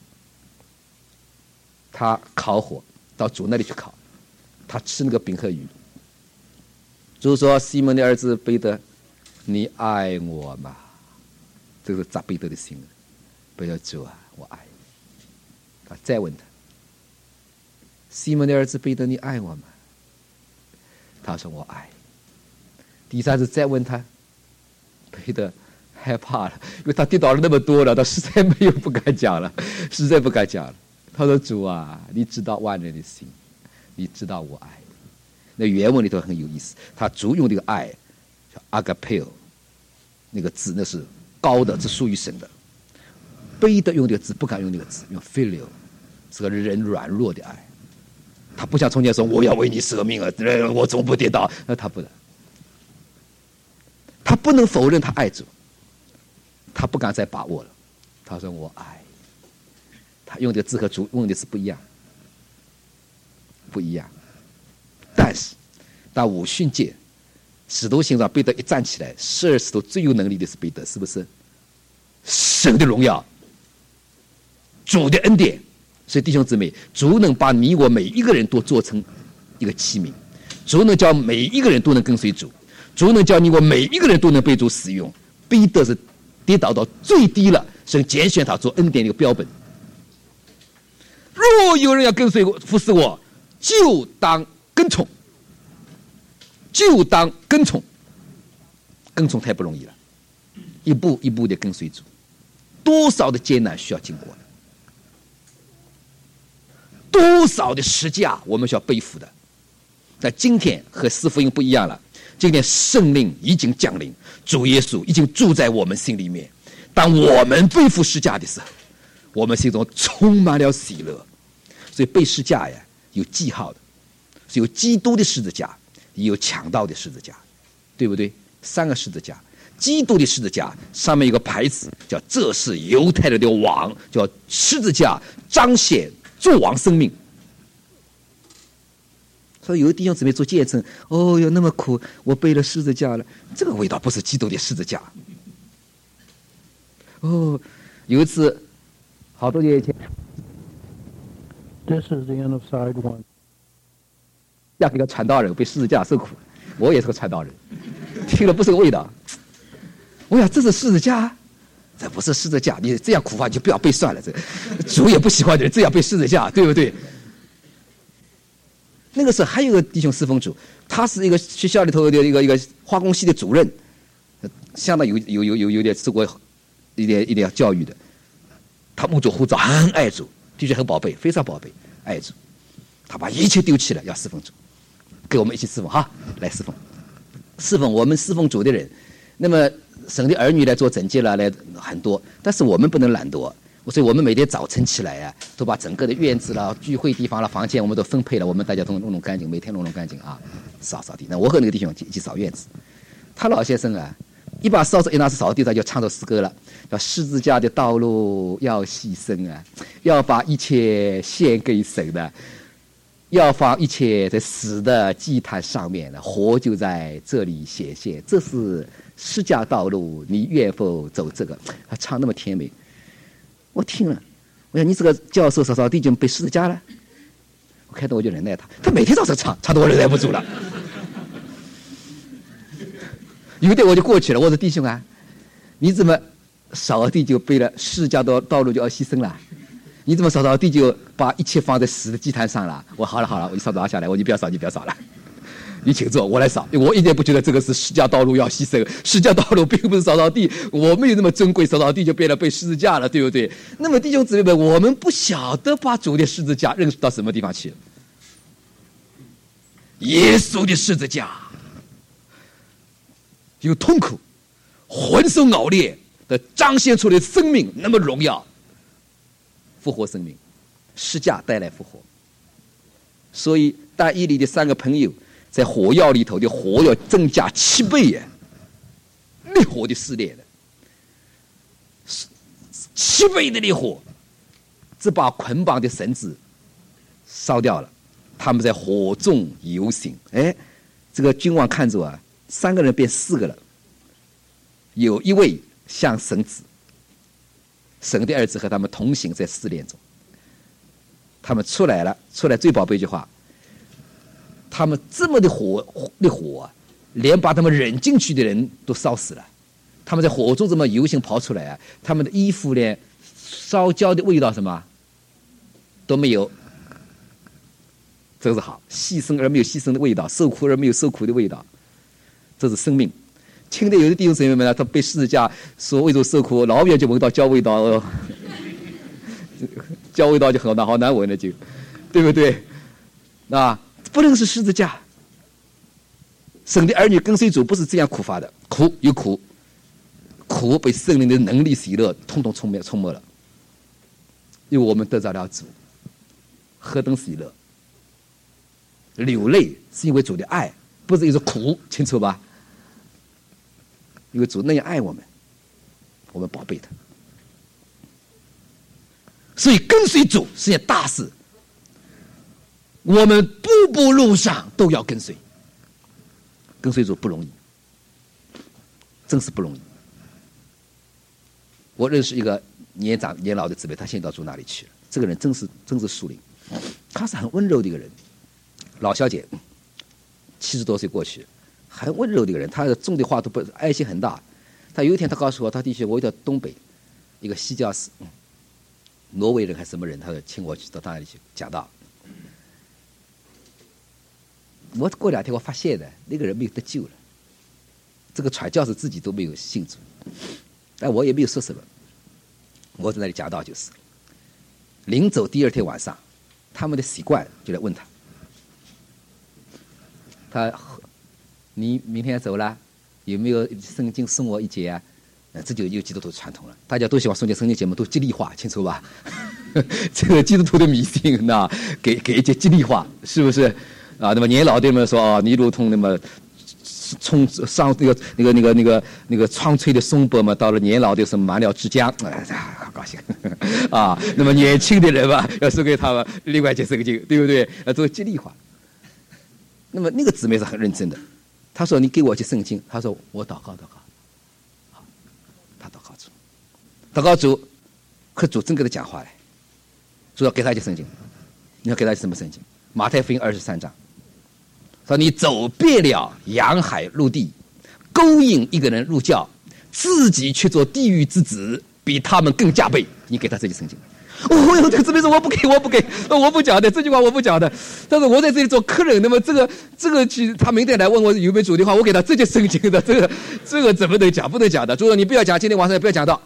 他烤火到主那里去烤，他吃那个饼和鱼。主说：“西门的儿子彼得，你爱我吗？”这是扎彼得的心。彼得主啊，我爱你。他再问他：“西门的儿子彼得，你爱我吗？”他说：“我爱你。”第三次再问他，彼得害怕了，因为他跌倒了那么多了，他实在没有不敢讲了，实在不敢讲了。他说：“主啊，你知道万人的心，你知道我爱你。”那原文里头很有意思，他主用这个爱叫 agapeo， 那个字那是高的，是属于神的。彼得用这个字不敢用那个字，用 phileo， 是个人软弱的爱。他不像从前说我要为你舍命啊，我总不跌倒，那他不能，他不能否认他爱主，他不敢再把握了。他说我爱，他用的字和主用的字不一样，不一样。但是，当五旬节使徒行传彼得一站起来，十二使徒最有能力的是彼得，是不是？神的荣耀，主的恩典。所以弟兄姊妹，主能把你我每一个人都做成一个器皿，主能叫每一个人都能跟随主，主能叫你我每一个人都能被主使用。彼得是跌倒到最低了，神拣选他做恩典的一个标本。若有人要跟随我服侍我，就当跟从，就当跟从。跟从太不容易了，一步一步的跟随主，多少的艰难需要经过的，多少的十架我们需要背负的。但今天和四福音不一样了，今天圣灵已经降临，主耶稣已经住在我们心里面。当我们背负十架的时候，我们心中充满了喜乐。所以背十架呀，有记号的，是有基督的十字架，也有强盗的十字架，对不对？三个十字架，基督的十字架上面有个牌子，叫这是犹太人的王，叫十字架彰显作王生命。所以有的弟兄姊妹做见证，哦哟那么苦，我背了十字架了，这个味道不是基督的十字架。哦，有一次好多年前 This is the end of side one. 要给个传道人被十字架受苦，我也是个传道人，听了不是个味道。我想这是十字架，这不是十字架，你这样苦法你就不要背算了，这主也不喜欢的人这样背十字架，对不对？那个时候还有个弟兄侍奉主，他是一个学校里头的一个一个化工系的主任，相当有有有有有点受过一点一点教育的，他目中护照很爱主，的确很宝贝，非常宝贝，爱主。他把一切丢弃了，要侍奉主，跟我们一起侍奉哈，来侍奉，侍奉我们侍奉主的人。那么神的儿女来做整洁了，来很多，但是我们不能懒惰，所以我们每天早晨起来啊，都把整个的院子啦、聚会地方啦、房间我们都分配了，我们大家都弄弄干净，每天弄弄干净啊，扫扫地。那我和那个弟兄一起扫院子，他老先生啊，一把扫帚一拿起扫地，他就唱着诗歌了，叫十字架的道路要牺牲啊，要把一切献给神的。要放一切在死的祭坛上面的，活就在这里显现。这是十架道路，你愿否走这个？他唱那么甜美，我听了，我想你这个教授扫扫地就被十字架了。我开头我就忍耐他，他每天早上唱，唱得我忍耐不住了。有一天我就过去了，我说弟兄啊，你怎么扫地就背了释迦的道路就要牺牲了？你怎么扫扫地就把一切放在死的祭坛上了？我好了好了，我一扫拿下来，我你不要扫，你不要扫了，你请坐，我来扫。我一点不觉得这个是释迦道路要牺牲，释迦道路并不是扫扫地，我没有那么珍贵，扫扫地就变得被十字架了，对不对？那么弟兄姊妹们，我们不晓得把主的十字架认识到什么地方去了。耶稣的十字架有痛苦、浑身熬裂的彰显出来的生命，那么荣耀，复活生命，十架带来复活。所以但以理的三个朋友在火药里头的火要增加七倍耶，烈火的撕裂的，七倍的烈火，这把捆绑的绳子烧掉了，他们在火中游行。哎，这个君王看着啊，三个人变四个了，有一位像神子，神的儿子和他们同行在试炼中，他们出来了，出来最宝贝一句话，他们这么的火的火啊，连把他们忍进去的人都烧死了。他们在火中这么游行跑出来啊，他们的衣服连烧焦的味道什么都没有，这是好，牺牲而没有牺牲的味道，受苦而没有受苦的味道，这是生命。清代有的弟兄姊妹们呢，他被十字架所为着受苦，老远就闻到焦味道，哦、焦味道就很难好难闻了，就对不对？啊，不能是十字架。神的儿女跟随主不是这样苦法的，苦有苦，苦被圣灵的能力喜乐统统冲灭冲没了，因为我们得着了主，何等喜乐！流泪是因为主的爱，不是因为苦，清楚吧？因为主那样爱我们，我们宝贝他，所以跟随主是件大事。我们步步路上都要跟随，跟随主不容易，真是不容易。我认识一个年长年老的姊妹，她现在到主那里去了。这个人真是真是属灵，她是很温柔的一个人，老小姐，七十多岁过去。很温柔的一个人，他种的话都不爱心很大。他有一天他告诉我，他弟兄，我到东北一个西教士，嗯，挪威人还是什么人，他就请我去到他那里去讲道。我过两天我发现的那个人没有得救了，这个传教士自己都没有信主，但我也没有说什么，我在那里讲道就是。临走第二天晚上，他们的习惯就来问他，他。你明天走了，有没有圣经送我一节啊？这就有基督徒传统了，大家都喜欢送节圣经节目，都激励化，清楚吧？这个基督徒的迷信，那给给一节激励化，是不是？啊，那么年老的们说啊，你如同那么冲上那个那个那个那个那个苍翠的松柏嘛，到了年老的时候满了枝浆，哎呀，好高兴啊！那么年轻的人吧，要送给他们另外一节圣经，对不对？啊，做激励化。那么那个姊妹是很认真的。他说：“你给我一些圣经。”他说：“我祷告祷告。”好，他祷告主，祷告主，可主真跟他讲话嘞。主要给他一些圣经，你要给他什么圣经？马太福音二十三章，说你走遍了洋海陆地，勾引一个人入教，自己去做地狱之子，比他们更加倍。你给他这些圣经。哦，这个姊妹说我不给，我不给，我不讲的，这句话我不讲的。但是我在这里做客人，那么这个这个去，他明天来问我有没有主的话，我给他这就圣经的，这个这个怎么能讲？不能讲的。主说你不要讲，今天晚上也不要讲到，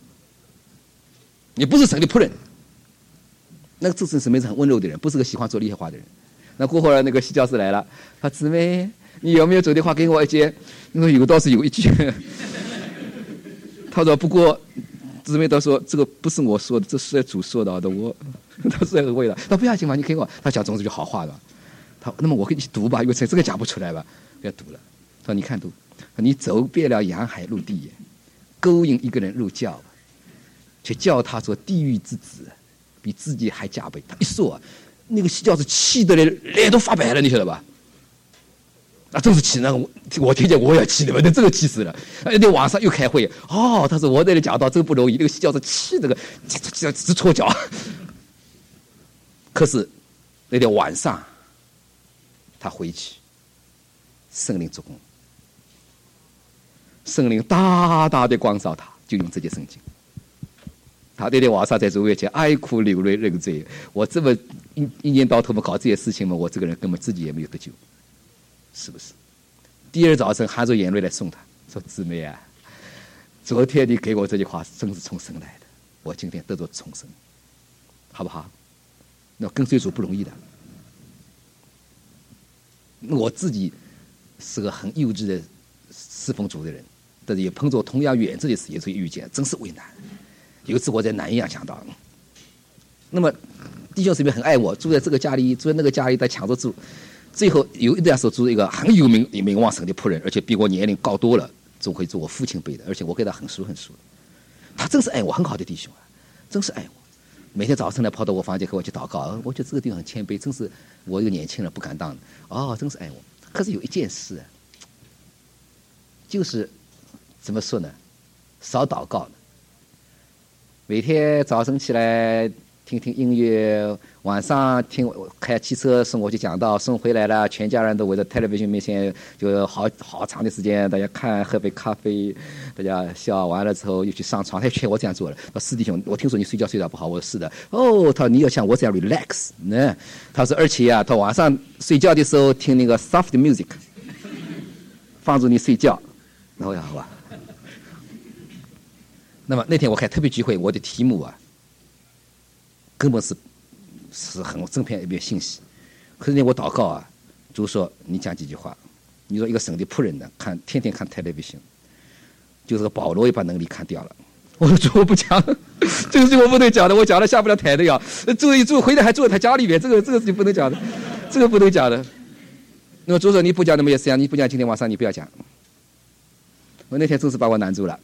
你不是神的仆人。那个这是姊妹是很温柔的人，不是个喜欢说厉害话的人。那过后呢，那个西教士来了，他姊妹，你有没有主的话给我一节？那个有倒是有一句，他说不过。姊妹都说这个不是我说的，这是主说到的。我他是很为了，他不要紧嘛，你给我。他讲总是句好话的。他那么我给你读吧，因为这个讲不出来吧，不要读了。他说你看读，你走遍了洋海陆地，勾引一个人入教，却叫他做地狱之子，比自己还加倍。他一说啊，那个西教是气得脸脸都发白了，你晓得吧？啊，真是气那个，我听见我也气的，那这个气死了。哎，那网上又开会，哦，他说我在这里讲到这个不容易，那个西教是气这个直直戳脚。可是那天晚上他回去，圣灵做工，圣灵大大的光照他，就用这节圣经。他那天晚上在主面前哀哭流泪认罪，我这么一一年到头嘛搞这些事情嘛，我这个人根本自己也没有得救，是不是？第二早晨含着眼泪来送他，说姊妹啊，昨天你给我这句话真是从神来的，我今天得着重生，好不好？那跟随主不容易的。我自己是个很幼稚的侍奉主的人，但是也碰着同样远志的事，也是遇见，真是为难。有一次我在南阳讲到，那么弟兄姊妹很爱我，住在这个家里，住在那个家里，在抢着住。最后有一段时候住一个很有名、名望神的仆人，而且比我年龄高多了，总会做我父亲辈的，而且我跟他很熟很熟。他真是爱我，很好的弟兄啊，真是爱我。每天早晨来跑到我房间和我去祷告，我觉得这个地方很谦卑，真是我一个年轻人不敢当的。哦，真是爱我。可是有一件事，就是怎么说呢，少祷告。每天早晨起来听听音乐，晚上听开汽车送我去讲道，送回来了，全家人都围着 television 面前，就好好长的时间，大家看，喝杯咖啡，大家笑完了之后又去上床。他劝我这样做了，说四弟兄，我听说你睡觉睡得不好，我说是的。哦，他说你要像我这样 relax 呢。他说而且啊，他晚上睡觉的时候听那个 soft music， 帮助你睡觉。然后呀，好吧。那么那天我开特别聚会，我的题目啊，根本是是很正片一篇信息。可是呢，我祷告啊，主说你讲几句话。你说一个神的仆人呢，看天天看 television， 就是个保罗也把能力看掉了。我说主我不讲，这个是我不能讲的，我讲了下不了台的呀。住一住回来还住在他家里面，这个这个事情不能讲的，这个不能讲的。那么主说你不讲那么也是这样，你不讲今天晚上你不要讲。我那天真是把我难住了。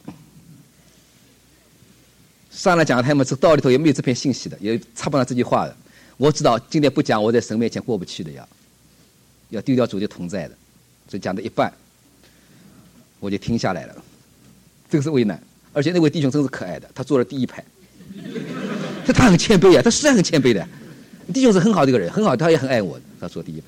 上了讲台嘛，这道里头也没有这篇信息的，也插不上这句话的。我知道今天不讲，我在神面前过不去的呀，要丢掉主的同在的。所以讲到一半，我就停下来了。这个是为难，而且那位弟兄真是可爱的，他坐了第一排，他他很谦卑啊，他实在很谦卑的。弟兄是很好的一个人，很好，他也很爱我，他坐第一排。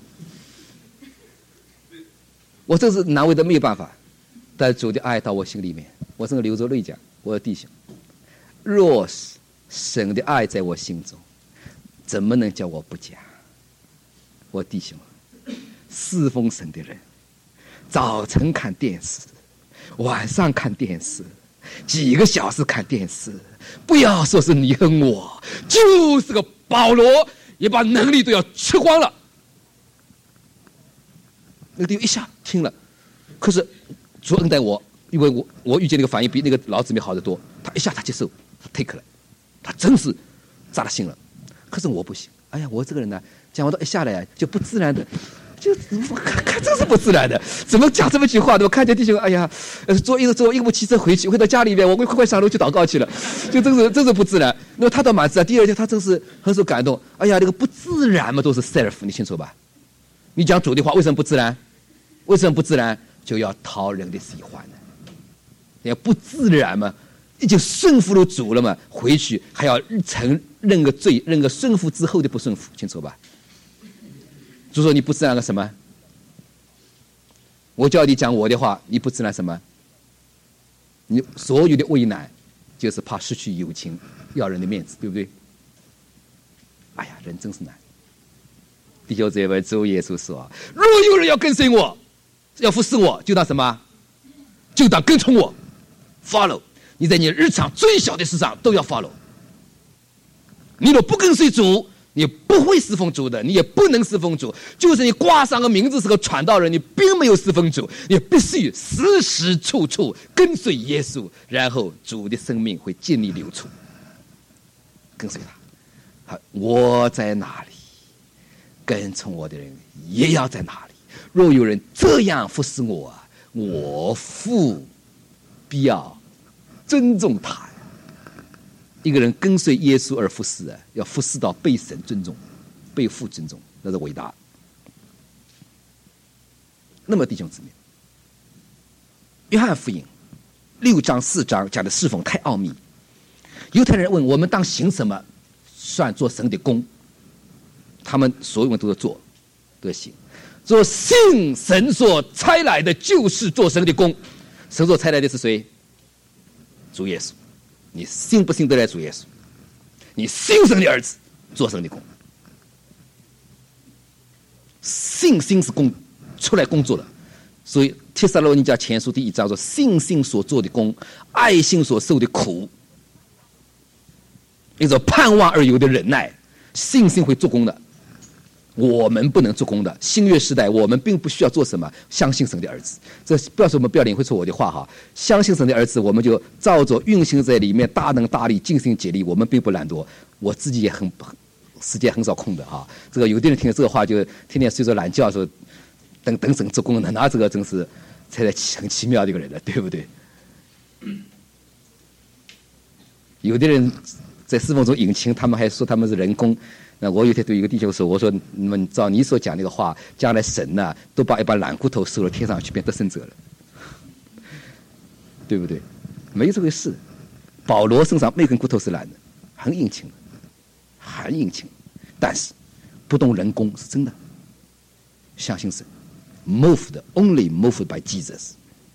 我真是难为的没有办法，但主的爱到我心里面，我真的流着泪讲，我的弟兄。若是神的爱在我心中，怎么能叫我不讲？我弟兄，侍奉神的人，早晨看电视，晚上看电视，几个小时看电视，不要说是你和我，就是个保罗也把能力都要吃光了。那个地方一下听了，可是主恩待我，因为我我遇见那个反应比那个老姊妹好得多，他一下他接受。他 take 了，他真是扎了心了。可是我不行，哎呀，我这个人呢，讲完到一下来就不自然的，就看看真是不自然的，怎么讲这么句话？对吧？看见弟兄，哎呀，坐一个坐一部汽车回去，回到家里面，我快快上楼去祷告去了，就真是真是不自然。那么他倒蛮自然，第二天他真是很受感动。哎呀，那个不自然嘛，都是 self， 你清楚吧？你讲主的话，为什么不自然？为什么不自然？就要讨人的喜欢呢？也不自然嘛。已经顺服了主了嘛，回去还要承认个罪，认个顺服之后的不顺服，清楚吧？主说你不自然个什么？我叫你讲我的话，你不自然什么？你所有的为难，就是怕失去友情，要人的面子，对不对？哎呀，人真是难。弟兄姊妹，主耶稣说：若有人要跟随我，要服侍我，就当什么？就当跟从我 ，follow。你在你日常最小的事上都要 follow。你若不跟随主，你不会侍奉主的，你也不能侍奉主。就是你挂上个名字是个传道人，你并没有侍奉主，你必须时时处处跟随耶稣，然后主的生命会尽力流出。跟随他，我在哪里，跟从我的人也要在哪里。若有人这样服侍我，我父必要尊重他。一个人跟随耶稣而服侍啊，要服侍到被神尊重，被父尊重，那是伟大。那么弟兄姊妹，约翰福音六章四章讲的侍奉太奥秘。犹太人问我们当行什么算做神的功， 他们所有人都是做，都是信。做信神所差来的就是做神的工。神所差来的是谁？主耶稣。你信不信得来主耶稣？你信神的儿子，做神的工。信心是工出来工作的。所以帖撒罗尼迦前书第一章说，信心所做的工，爱心所受的苦，因着盼望而有的忍耐，信心会做工的。我们不能做工的。新约时代，我们并不需要做什么，相信神的儿子。这不要说我们不要领会错我的话哈，相信神的儿子，我们就照着运行在里面，大能大力，尽心竭力。我们并不懒惰，我自己也很时间很少空的哈。这个有的人听这个话就天天睡着懒觉，说等等神做工的，那这个真是才很奇妙的一个人了，对不对？有的人在侍奉中引擎，他们还说他们是人工。那我有一天对一个弟兄说，我说你们照你所讲那个话，将来神呢、啊、都把一把懒骨头收了天上去变得胜者了，对不对？没有这回事。保罗身上每根骨头是懒的，很殷勤的，很殷勤，但是不动人工是真的。相信神 ，moved only moved by Jesus。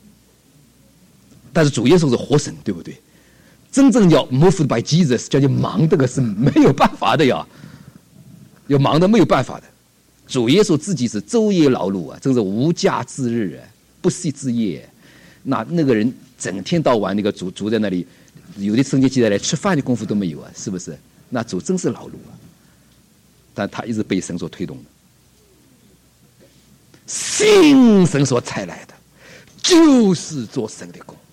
但是主耶稣是活神，对不对？真正要 moved by Jesus， 叫你忙这个是没有办法的呀。要忙得没有办法的。主耶稣自己是昼夜劳碌啊，真是无假之日啊，不息之夜。那那个人整天到晚那个主主在那里，有的圣经记载来吃饭的功夫都没有啊，是不是？那主真是劳碌啊，但他一直被神所推动的，信神所差来的，就是做神的工，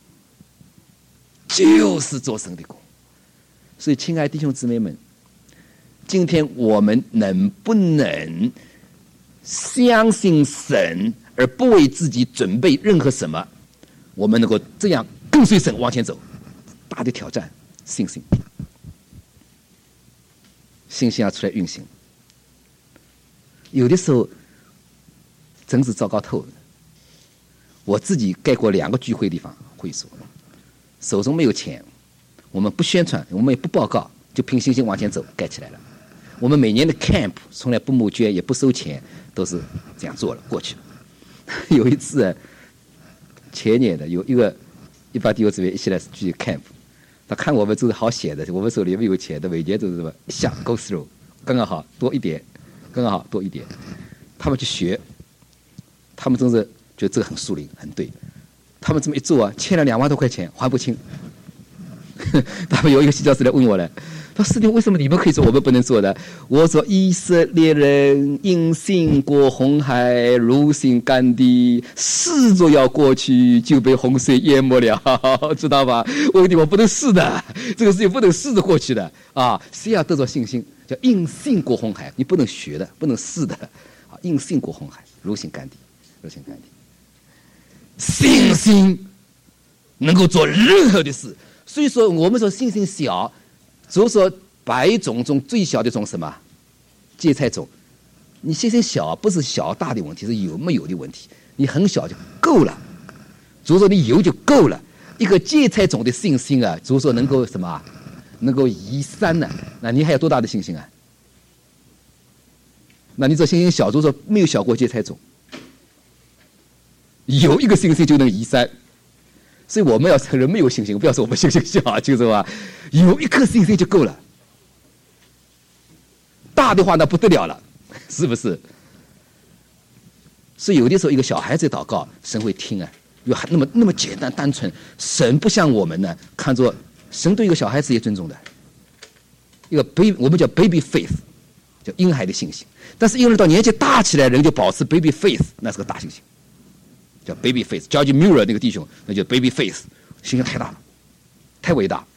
就是做神的工。所以，亲爱的弟兄姊妹们。今天我们能不能相信神而不为自己准备任何什么？我们能够这样跟随神往前走，大的挑战，信心，信心要出来运行。有的时候真是糟糕透了。我自己盖过两个聚会地方会所，手中没有钱，我们不宣传，我们也不报告，就凭信心往前走，盖起来了。我们每年的 camp 从来不募捐也不收钱，都是这样做了过去了。有一次前年的有一个一帮弟兄姊妹一起来去 camp， 他看我们都是好写的，我们手里没有钱的，每年都是什么一下 go through， 刚刚好多一点，刚刚好多一点。他们去学，他们真是觉得这个很属灵很对。他们这么一做啊，欠了两万多块钱还不清。他们有一个洗教师来问我了。他说：“师弟，为什么你们可以做，我们不能做的？”我说：“以色列人因信过红海，如行干地，试着要过去，就被洪水淹没了，知道吧？我跟你们不能试的，这个事情不能试着过去的啊！谁要得着信心，叫因信过红海，你不能学的，不能试的啊！因信过红海，如行干地，如行干地，信心能够做任何的事。所以说，我们说信心小。”所以说，百种中最小的种什么？芥菜种。你信心小，不是小大的问题，是有没有的问题。你很小就够了，主说你有就够了。一个芥菜种的信心啊，主说能够什么？能够移山呢、啊？那你还有多大的信心啊？那你这信心小，主说没有小过芥菜种。有一个信心就能移山。所以我们要承认没有信心，不要说我们信心小，就是吧？有一颗信心就够了。大的话那不得了了，是不是？所以有的时候一个小孩子祷告，神会听啊，有那么那么简单单纯。神不像我们呢，看作神对一个小孩子也尊重的，一个 baby 我们叫 baby faith， 叫婴孩的信心。但是因为到年纪大起来，人就保持 baby faith， 那是个大信心。叫 baby faith，George Mueller 那个弟兄，那叫 baby faith， 信心太大了，太伟大。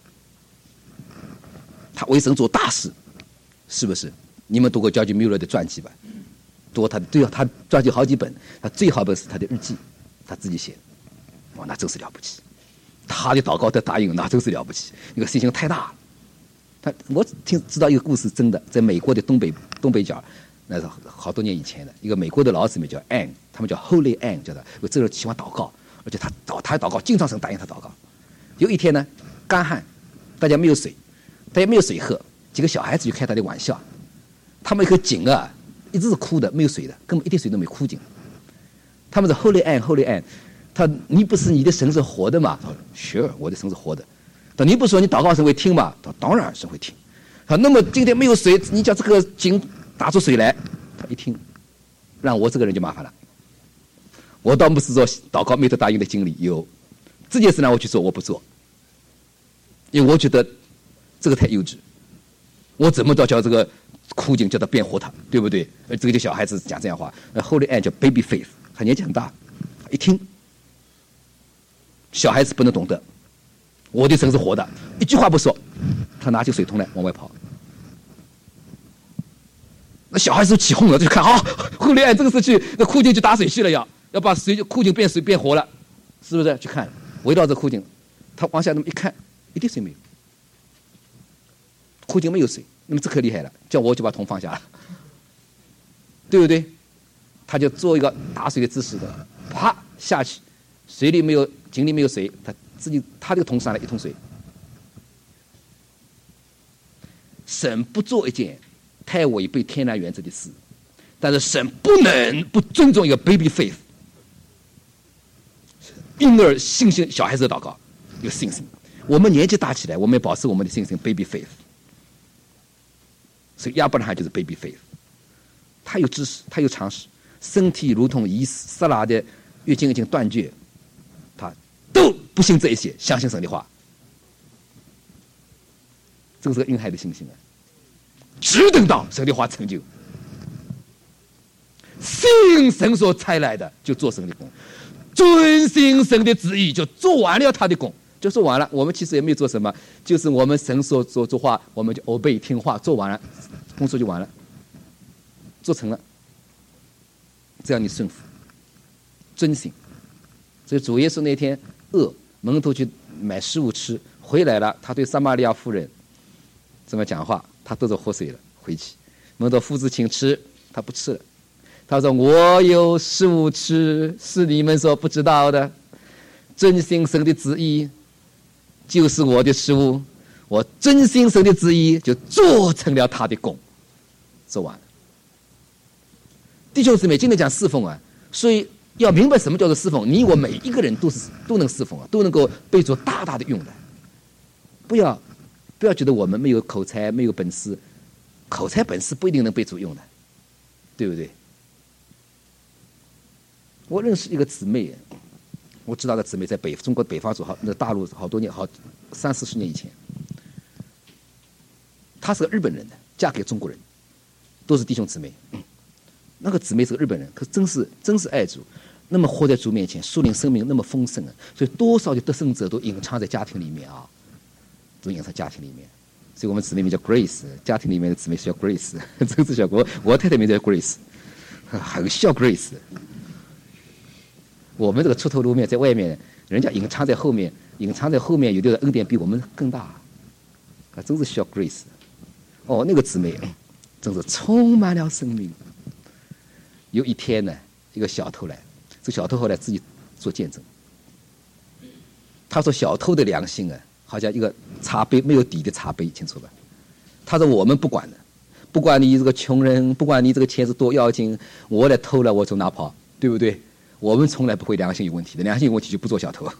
他为神做大事，是不是？你们读过 George Mueller 的传记吧？读过他的，对啊，他传记好几本，他最好本是他的日记，他自己写的，哇，那真是了不起。他的祷告得答应，那真是了不起，那个信心太大了。他我听知道一个故事，真的，在美国的东北东北角。那是好多年以前的一个美国的老姊妹叫 Anne， 他们叫 Holy Anne， 叫他。我这人喜欢祷告，而且他祷他祷告，经常神答应他祷告。有一天呢，干旱，大家没有水，大家没有水喝，几个小孩子就开他的玩笑， 他们一口井啊，一直是枯的，没有水的，根本一滴水都没有，枯井。他们是 Holy Ann，Holy Ann， 他你不是你的神是活的吗？他说 Sure， 我的神是活的。他你不说你祷告神会听吗？他说当然神会听。好，那么今天没有水，你叫这个井打出水来，他一听，让我这个人就麻烦了。我倒不是说祷告没得答应的经历，有这件事让我去做，我不做，因为我觉得这个太幼稚。我怎么着叫这个枯井叫他变活他，对不对？呃，这个就小孩子讲这样话。呃 ，Holy Ann 叫 baby faith， 他年纪很大，一听，小孩子不能懂得，我的神是活的，一句话不说，他拿起水桶来往外跑。那小孩子起哄了，就看啊 ，Holy Ann 这个是去那枯井去打水去了要。要把水枯井变水变活了，是不是？去看，围绕着枯井，他往下那么一看，一滴水没有，枯井没有水，那么这可厉害了，叫我就把桶放下了，对不对？他就做一个打水的姿势的，啪下去，水里没有，井里没有水，他自己他这个桶上来一桶水。神不做一件太违背天然原则的事，但是神不能不尊重一个 baby faith。婴儿信心，小孩子的祷告有信心。我们年纪大起来，我们保持我们的信心 ，baby faith。所以亚伯拉罕就是 baby faith， 他有知识，他有常识，身体如同已死，撒拉的月经已经断绝，他都不信这一些，相信神的话。这个是个婴孩的信心啊！只等到神的话成就，信神所差来的就做神的工。遵行神的旨意，就做完了他的工，就做完了。我们其实也没有做什么，就是我们神所做做话，我们就 obey 听话，做完了，工作就完了，做成了。这样你顺服、遵行。所以主耶稣那天饿，门徒去买食物吃，回来了，他对撒玛利亚妇人这么讲话，他都是活水了，回去。门徒父子请吃，他不吃了。他说：“我有食物吃，是你们所不知道的。遵行神的旨意，就是我的食物。我遵行神的旨意，就做成了他的工。做完了。弟兄姊妹，今天讲侍奉啊，所以要明白什么叫做侍奉。你我每一个人都是都能侍奉啊，都能够被主大大的用的。不要不要觉得我们没有口才，没有本事，口才本事不一定能被主用的，对不对？”我认识一个姊妹，我知道个姊妹在北中国北方族好，那大陆好多年，好三四十年以前，她是个日本人的，嫁给中国人，都是弟兄姊妹。嗯、那个姊妹是个日本人，可真是真是爱主，那么活在主面前，属灵生命那么丰盛啊！所以多少的得胜者都隐藏在家庭里面啊，都隐藏在家庭里面。所以我们姊妹名叫 Grace， 家庭里面的姊妹是叫 Grace， 真是叫我我太太名叫 Grace， 很笑 Grace。我们这个出头露面在外面，人家隐藏在后面，隐藏在后面有的恩典比我们更大，啊，真是需要 grace。哦，那个姊妹真是充满了生命。有一天呢，一个小偷来，这小偷后来自己做见证。他说小偷的良心啊，好像一个茶杯没有底的茶杯，清楚吧？他说我们不管的，不管你这个穷人，不管你这个钱是多要紧，我来偷了我从哪跑，对不对？我们从来不会良心有问题的，良心有问题就不做小偷。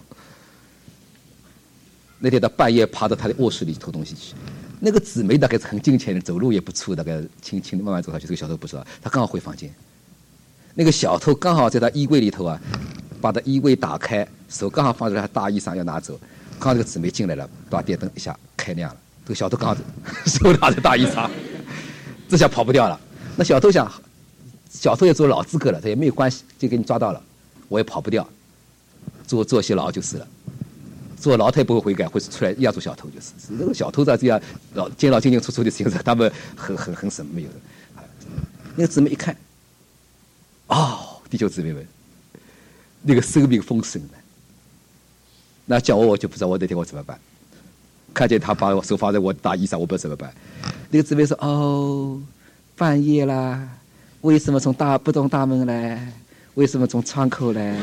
那天他半夜爬到他的卧室里偷东西去，那个姊妹大概是很金钱的，走路也不粗，大概轻轻的慢慢走下去。这个小偷不知道，他刚好回房间，那个小偷刚好在他衣柜里头啊，把他衣柜打开，手刚好放在他大衣上要拿走，刚好这个姊妹进来了，把电灯一下开亮了，这个小偷刚好手拿在大衣上，这下跑不掉了。那小偷想，小偷也做老资格了，他也没有关系，就给你抓到了。我也跑不掉，坐坐些牢就是了。坐牢他也不会悔改，会出来一样做小偷就是。那个小偷在这样老监牢进进出出的形式，他们很很很什么没有的。那个姊妹一看，哦，弟兄姊妹们，那个生命丰盛了。那叫我我就不知道我那天我怎么办。看见他把我手放在我大衣上，我不知道怎么办。那个姊妹说：“哦，半夜啦，为什么从大不从大门来？为什么从窗口来？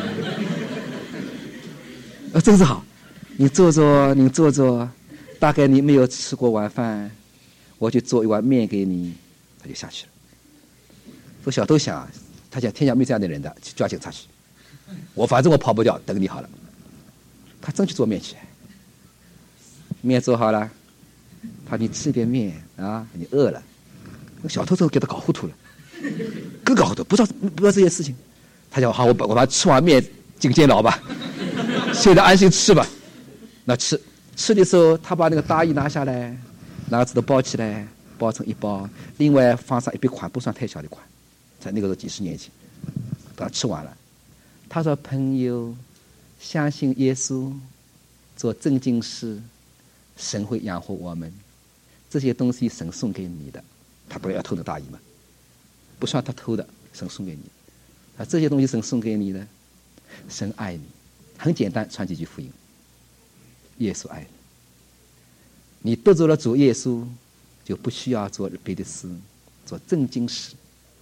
呃，真是好，你坐坐，你坐坐，大概你没有吃过晚饭，我就做一碗面给你， 他就下去了。说小偷想，他想天下没这样的人的，去叫警察去。我反正我跑不掉，等你好了。他真去做面去，面做好了，他你吃一点面啊，你饿了。那小偷就给他搞糊涂了，更搞糊涂，不知道不知道这件事情。他讲好，我把我把他吃完面进监牢吧，现在安心吃吧。那吃吃的时候，他把那个大衣拿下来，拿纸头包起来，包成一包，另外放上一笔款，不算太小的款，在那个时候几十年前，把它吃完了。他说：“朋友，相信耶稣，做正经事，神会养活我们。这些东西神送给你的，他本来要偷的大衣嘛，不算他偷的，神送给你。啊，这些东西神送给你的，神爱你，很简单，传几句福音。耶稣爱你，你得着了主耶稣，就不需要做别的事，做正经事。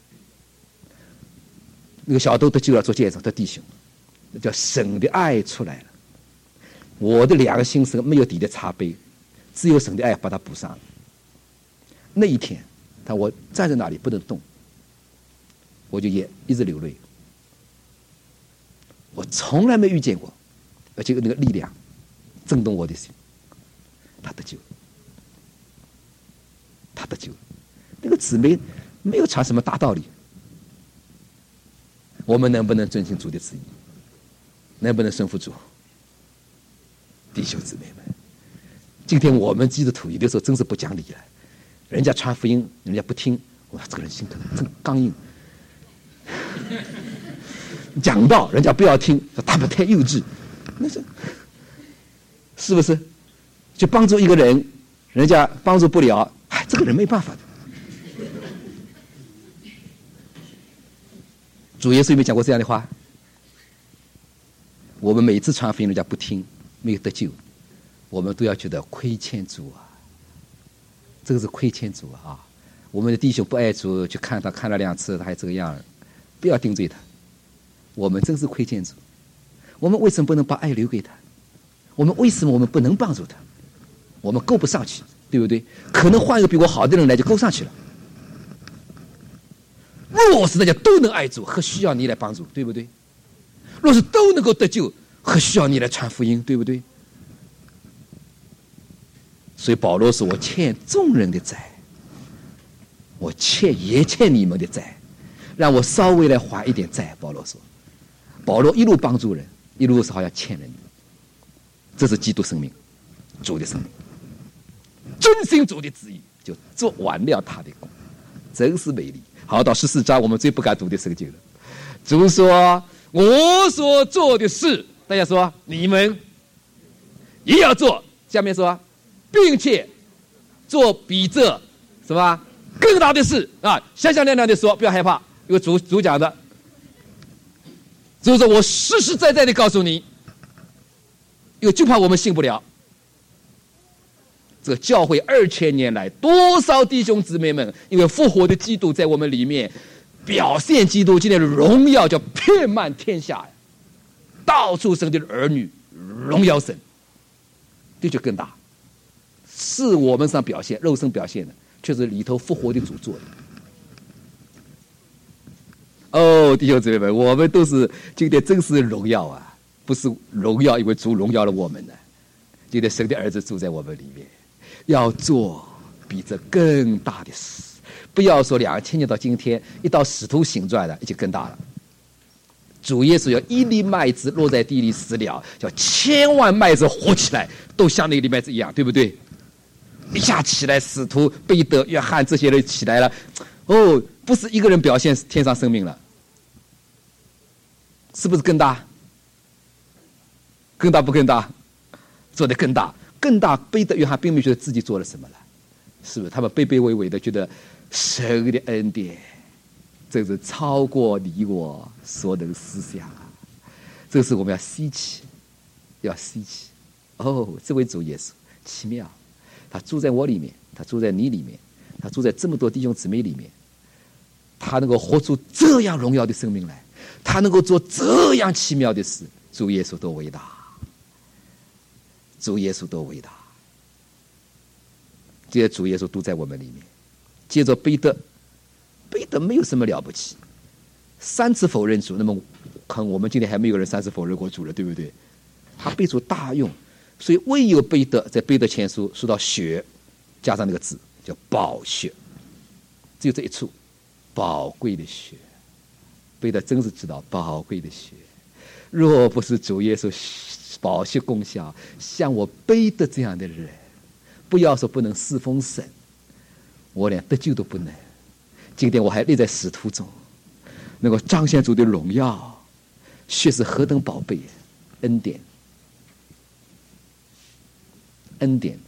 那个小偷得救了，做见证的弟兄，那叫神的爱出来了。我的两个心神没有底的茶杯，只有神的爱把它补上了。那一天，他我站在那里不能动，我就也一直流泪。我从来没遇见过，而且那个力量震动我的心。他得救了，他得救了。那个姊妹没有传什么大道理。我们能不能遵行主的旨意？能不能顺服主？弟兄姊妹们，今天我们基督徒有的时候真是不讲理了。人家传福音，人家不听，哇，这个人心头真刚硬。讲道，人家不要听，他们太幼稚，那是是不是？就帮助一个人，人家帮助不了，哎，这个人没办法的。主耶稣有没有讲过这样的话？我们每次传福音，人家不听，没有得救，我们都要觉得亏欠主啊！这个是亏欠主啊！我们的弟兄不爱主，去看他看了两次，他还这个样，不要定罪他。我们真是亏欠主。我们为什么不能把爱留给他？我们为什么我们不能帮助他？我们够不上去，对不对？可能换一个比我好的人来就够上去了。若是大家都能爱主，何需要你来帮助，对不对？若是都能够得救，何需要你来传福音，对不对？所以保罗说：“我欠众人的债，我欠也欠你们的债，让我稍微来还一点债。”保罗说：“保罗一路帮助人，一路是好像欠了你。这是基督生命，主的生命，遵行主的旨意，就做完了他的工，真是美丽。”好，到十四章我们最不敢读的圣经了。主说：“我所做的事，大家说你们也要做。”下面说，并且做比这什么更大的事啊！响响亮亮的说，不要害怕，因为主主讲的，主说：“我实实在在的告诉你，因为就怕我们信不了。”这个教会二千年来，多少弟兄姊妹们，因为复活的基督在我们里面表现基督今天的荣耀，叫遍满天下，到处生的儿女荣耀神，这就更大。是我们上表现，肉身表现的，却是里头复活的主做的。哦，弟兄姊妹们，我们都是今天真是荣耀啊！不是荣耀，因为主荣耀了我们呢。今天神的儿子住在我们里面。要做比这更大的事，不要说两千年到今天，一到使徒行传的已经更大了。主耶稣要一粒麦子落在地里死了，叫千万麦子活起来，都像那个粒麦子一样，对不对？一下起来，使徒彼得、约翰这些人起来了，哦，不是一个人表现天上生命了，是不是更大？更大不更大？做得更大。更大，彼得、约翰并没有觉得自己做了什么了，是不是？他们卑卑微微的觉得神的恩典真是超过你我所能思想啊！这是我们要吸气，要吸气。哦，这位主耶稣奇妙，他住在我里面，他住在你里面，他住在这么多弟兄姊妹里面，他能够活出这样荣耀的生命来，他能够做这样奇妙的事。主耶稣多伟大！主耶稣多伟大！这些主耶稣都在我们里面。接着彼得得没有什么了不起，三次否认主，那么可能我们今天还没有人三次否认过主了，对不对？他被主大用，所以唯有彼得在彼得前书说到血，加上那个字叫宝血，只有这一处，宝贵的血。彼得真是知道宝贵的血，若不是主耶稣宝血功效，像我彼得这样的人，不要说不能侍奉神，我连得救都不能。今天我还立在使徒中，能够彰显主的荣耀，血是何等宝贝，恩典，恩典。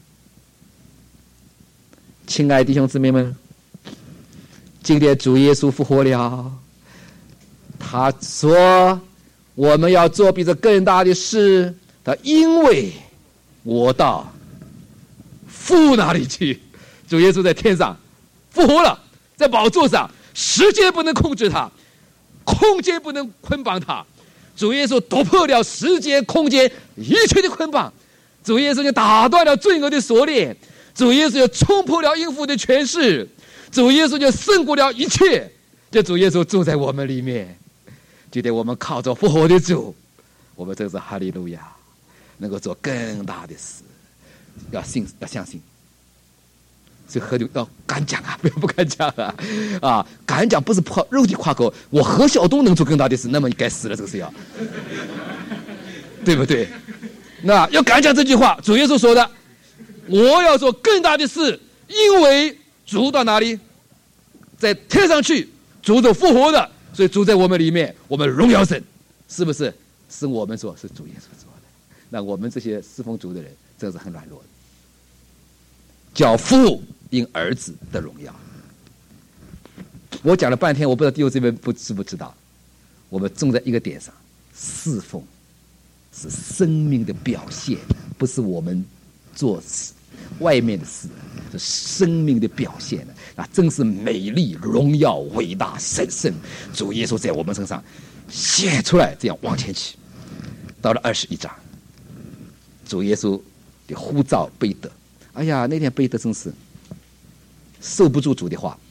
亲爱的弟兄姊妹们，今天主耶稣复活了，他说我们要做比这更大的事，他因为我到父那里去。主耶稣在天上复活了，在宝座上，时间不能控制他，空间不能捆绑他。主耶稣突破了时间空间一切的捆绑，主耶稣就打断了罪恶的锁链，主耶稣就冲破了阴府的权势，主耶稣就胜过了一切，就主耶稣住在我们里面。今天我们靠着复活的主，我们真是哈利路亚，能够做更大的事，要信，要相信。所以何就要敢讲啊，不要不敢讲啊！啊，敢讲不是靠肉体夸口，我何小东能做更大的事，那么你该死了，这个是要，对不对？那要敢讲这句话，主耶稣说的，我要做更大的事，因为主到哪里，在天上去，主都复活的，所以主在我们里面，我们荣耀神，是不是？是我们做，是主耶稣做的。那我们这些侍奉主的人，真是很软弱的。叫父因儿子的荣耀。我讲了半天，我不知道弟兄姊妹不知不知道，我们重在一个点上，侍奉是生命的表现，不是我们做事外面的事，是生命的表现。那真是美丽、荣耀、伟大、神圣。主耶稣在我们身上显出来，这样往前去。到了二十一章，主耶稣的呼召彼得。哎呀，那天彼得真是受不住主的话。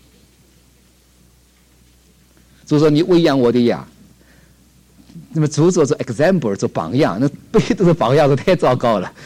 主说：“你喂养我的羊。”那么主说做 example 做榜样，那彼得的榜样是太糟糕了。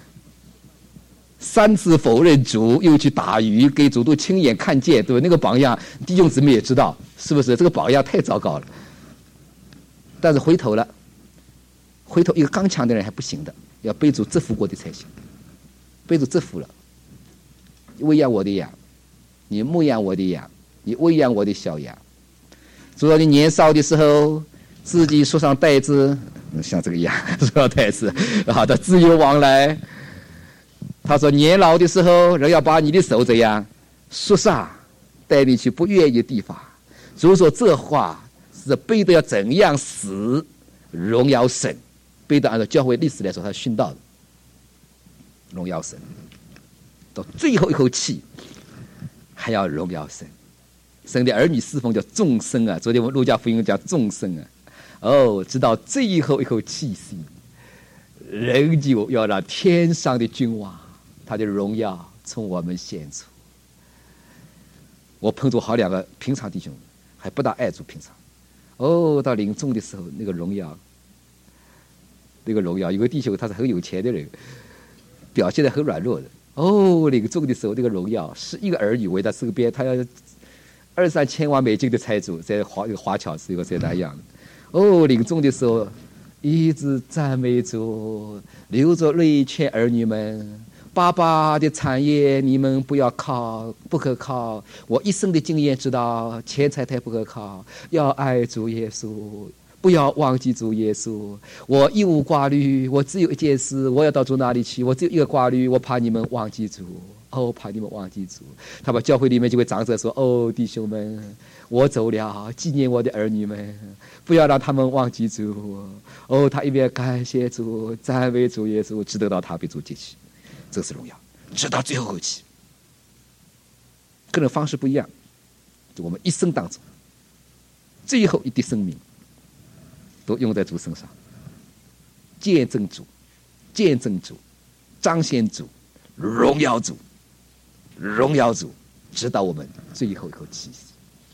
三次否认主，又去打鱼，给主都亲眼看见，对吧？那个榜样，弟兄姊妹也知道，是不是？这个榜样太糟糕了。但是回头了，回头一个刚强的人还不行的，要被主折服过的才行。被主折服了，喂养我的羊，你牧养我的羊，你喂养我的小羊。主说你年少的时候，自己束上带子，像这个羊束上带子，好的自由往来。他说年老的时候，人要把你的手这样束上，带你去不愿意的地方。主说这话是彼得要怎样死，荣耀神。彼得按照教会历史来说，他殉道的。荣耀神，到最后一口气还要荣耀神。神的儿女侍奉叫众生啊，昨天我们路加福音讲众生啊。哦，直到最后一口气息，仍旧要让天上的君王他的荣耀从我们显出。我碰着好两个平常弟兄，还不大爱主平常。哦，到临终的时候，那个荣耀，那个荣耀，有个弟兄他是很有钱的人。表现得很软弱的哦，领众的时候，这个荣耀是一个儿女为他身边，他要二三千万美金的财主，在华华侨是一个在那样的哦，领众的时候一直赞美主，流着泪劝儿女们：爸爸的产业你们不要靠，不可靠。我一生的经验知道，钱财太不可靠，要爱主耶稣。不要忘记主耶稣，我一无挂虑，我只有一件事，我要到主那里去，我只有一个挂虑，我怕你们忘记主，哦，怕你们忘记主。他把教会里面就会长者说：哦，弟兄们，我走了，纪念我的儿女们，不要让他们忘记主。哦，他一边感谢主，赞美主耶稣，直得到他被主接去，这是荣耀，直到最后口气。个人方式不一样，我们一生当中最后一滴生命都用在主身上，见证主，见证主，彰显主，荣耀主，荣耀主，直到我们最后一口气息。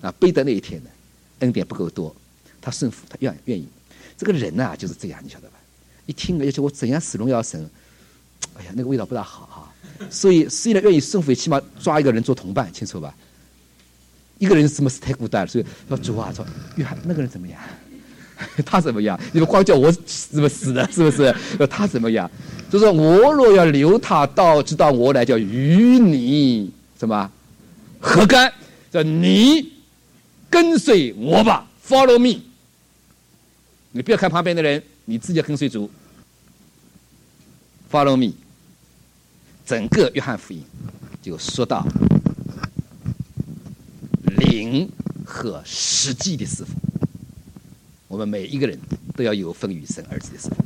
啊，背的那一天呢，恩典不够多，他顺服，他愿愿意。这个人呐、啊、就是这样，你晓得吧？一听而且我怎样使荣耀神，哎呀，那个味道不大好哈、啊。所以虽然愿意顺服，起码抓一个人做同伴，清楚吧？一个人什么是太孤单了，所以说主啊，说约翰那个人怎么样？他怎么样？你们光叫我怎么死的，是不是？他怎么样？就是说我若要留他到直到我来，叫与你什么何干？叫你跟随我吧 ，follow me。你不要看旁边的人，你自己要跟随主 ，follow me。整个约翰福音就说到灵和实际的侍奉。我们每一个人都要有份与神儿子的侍奉。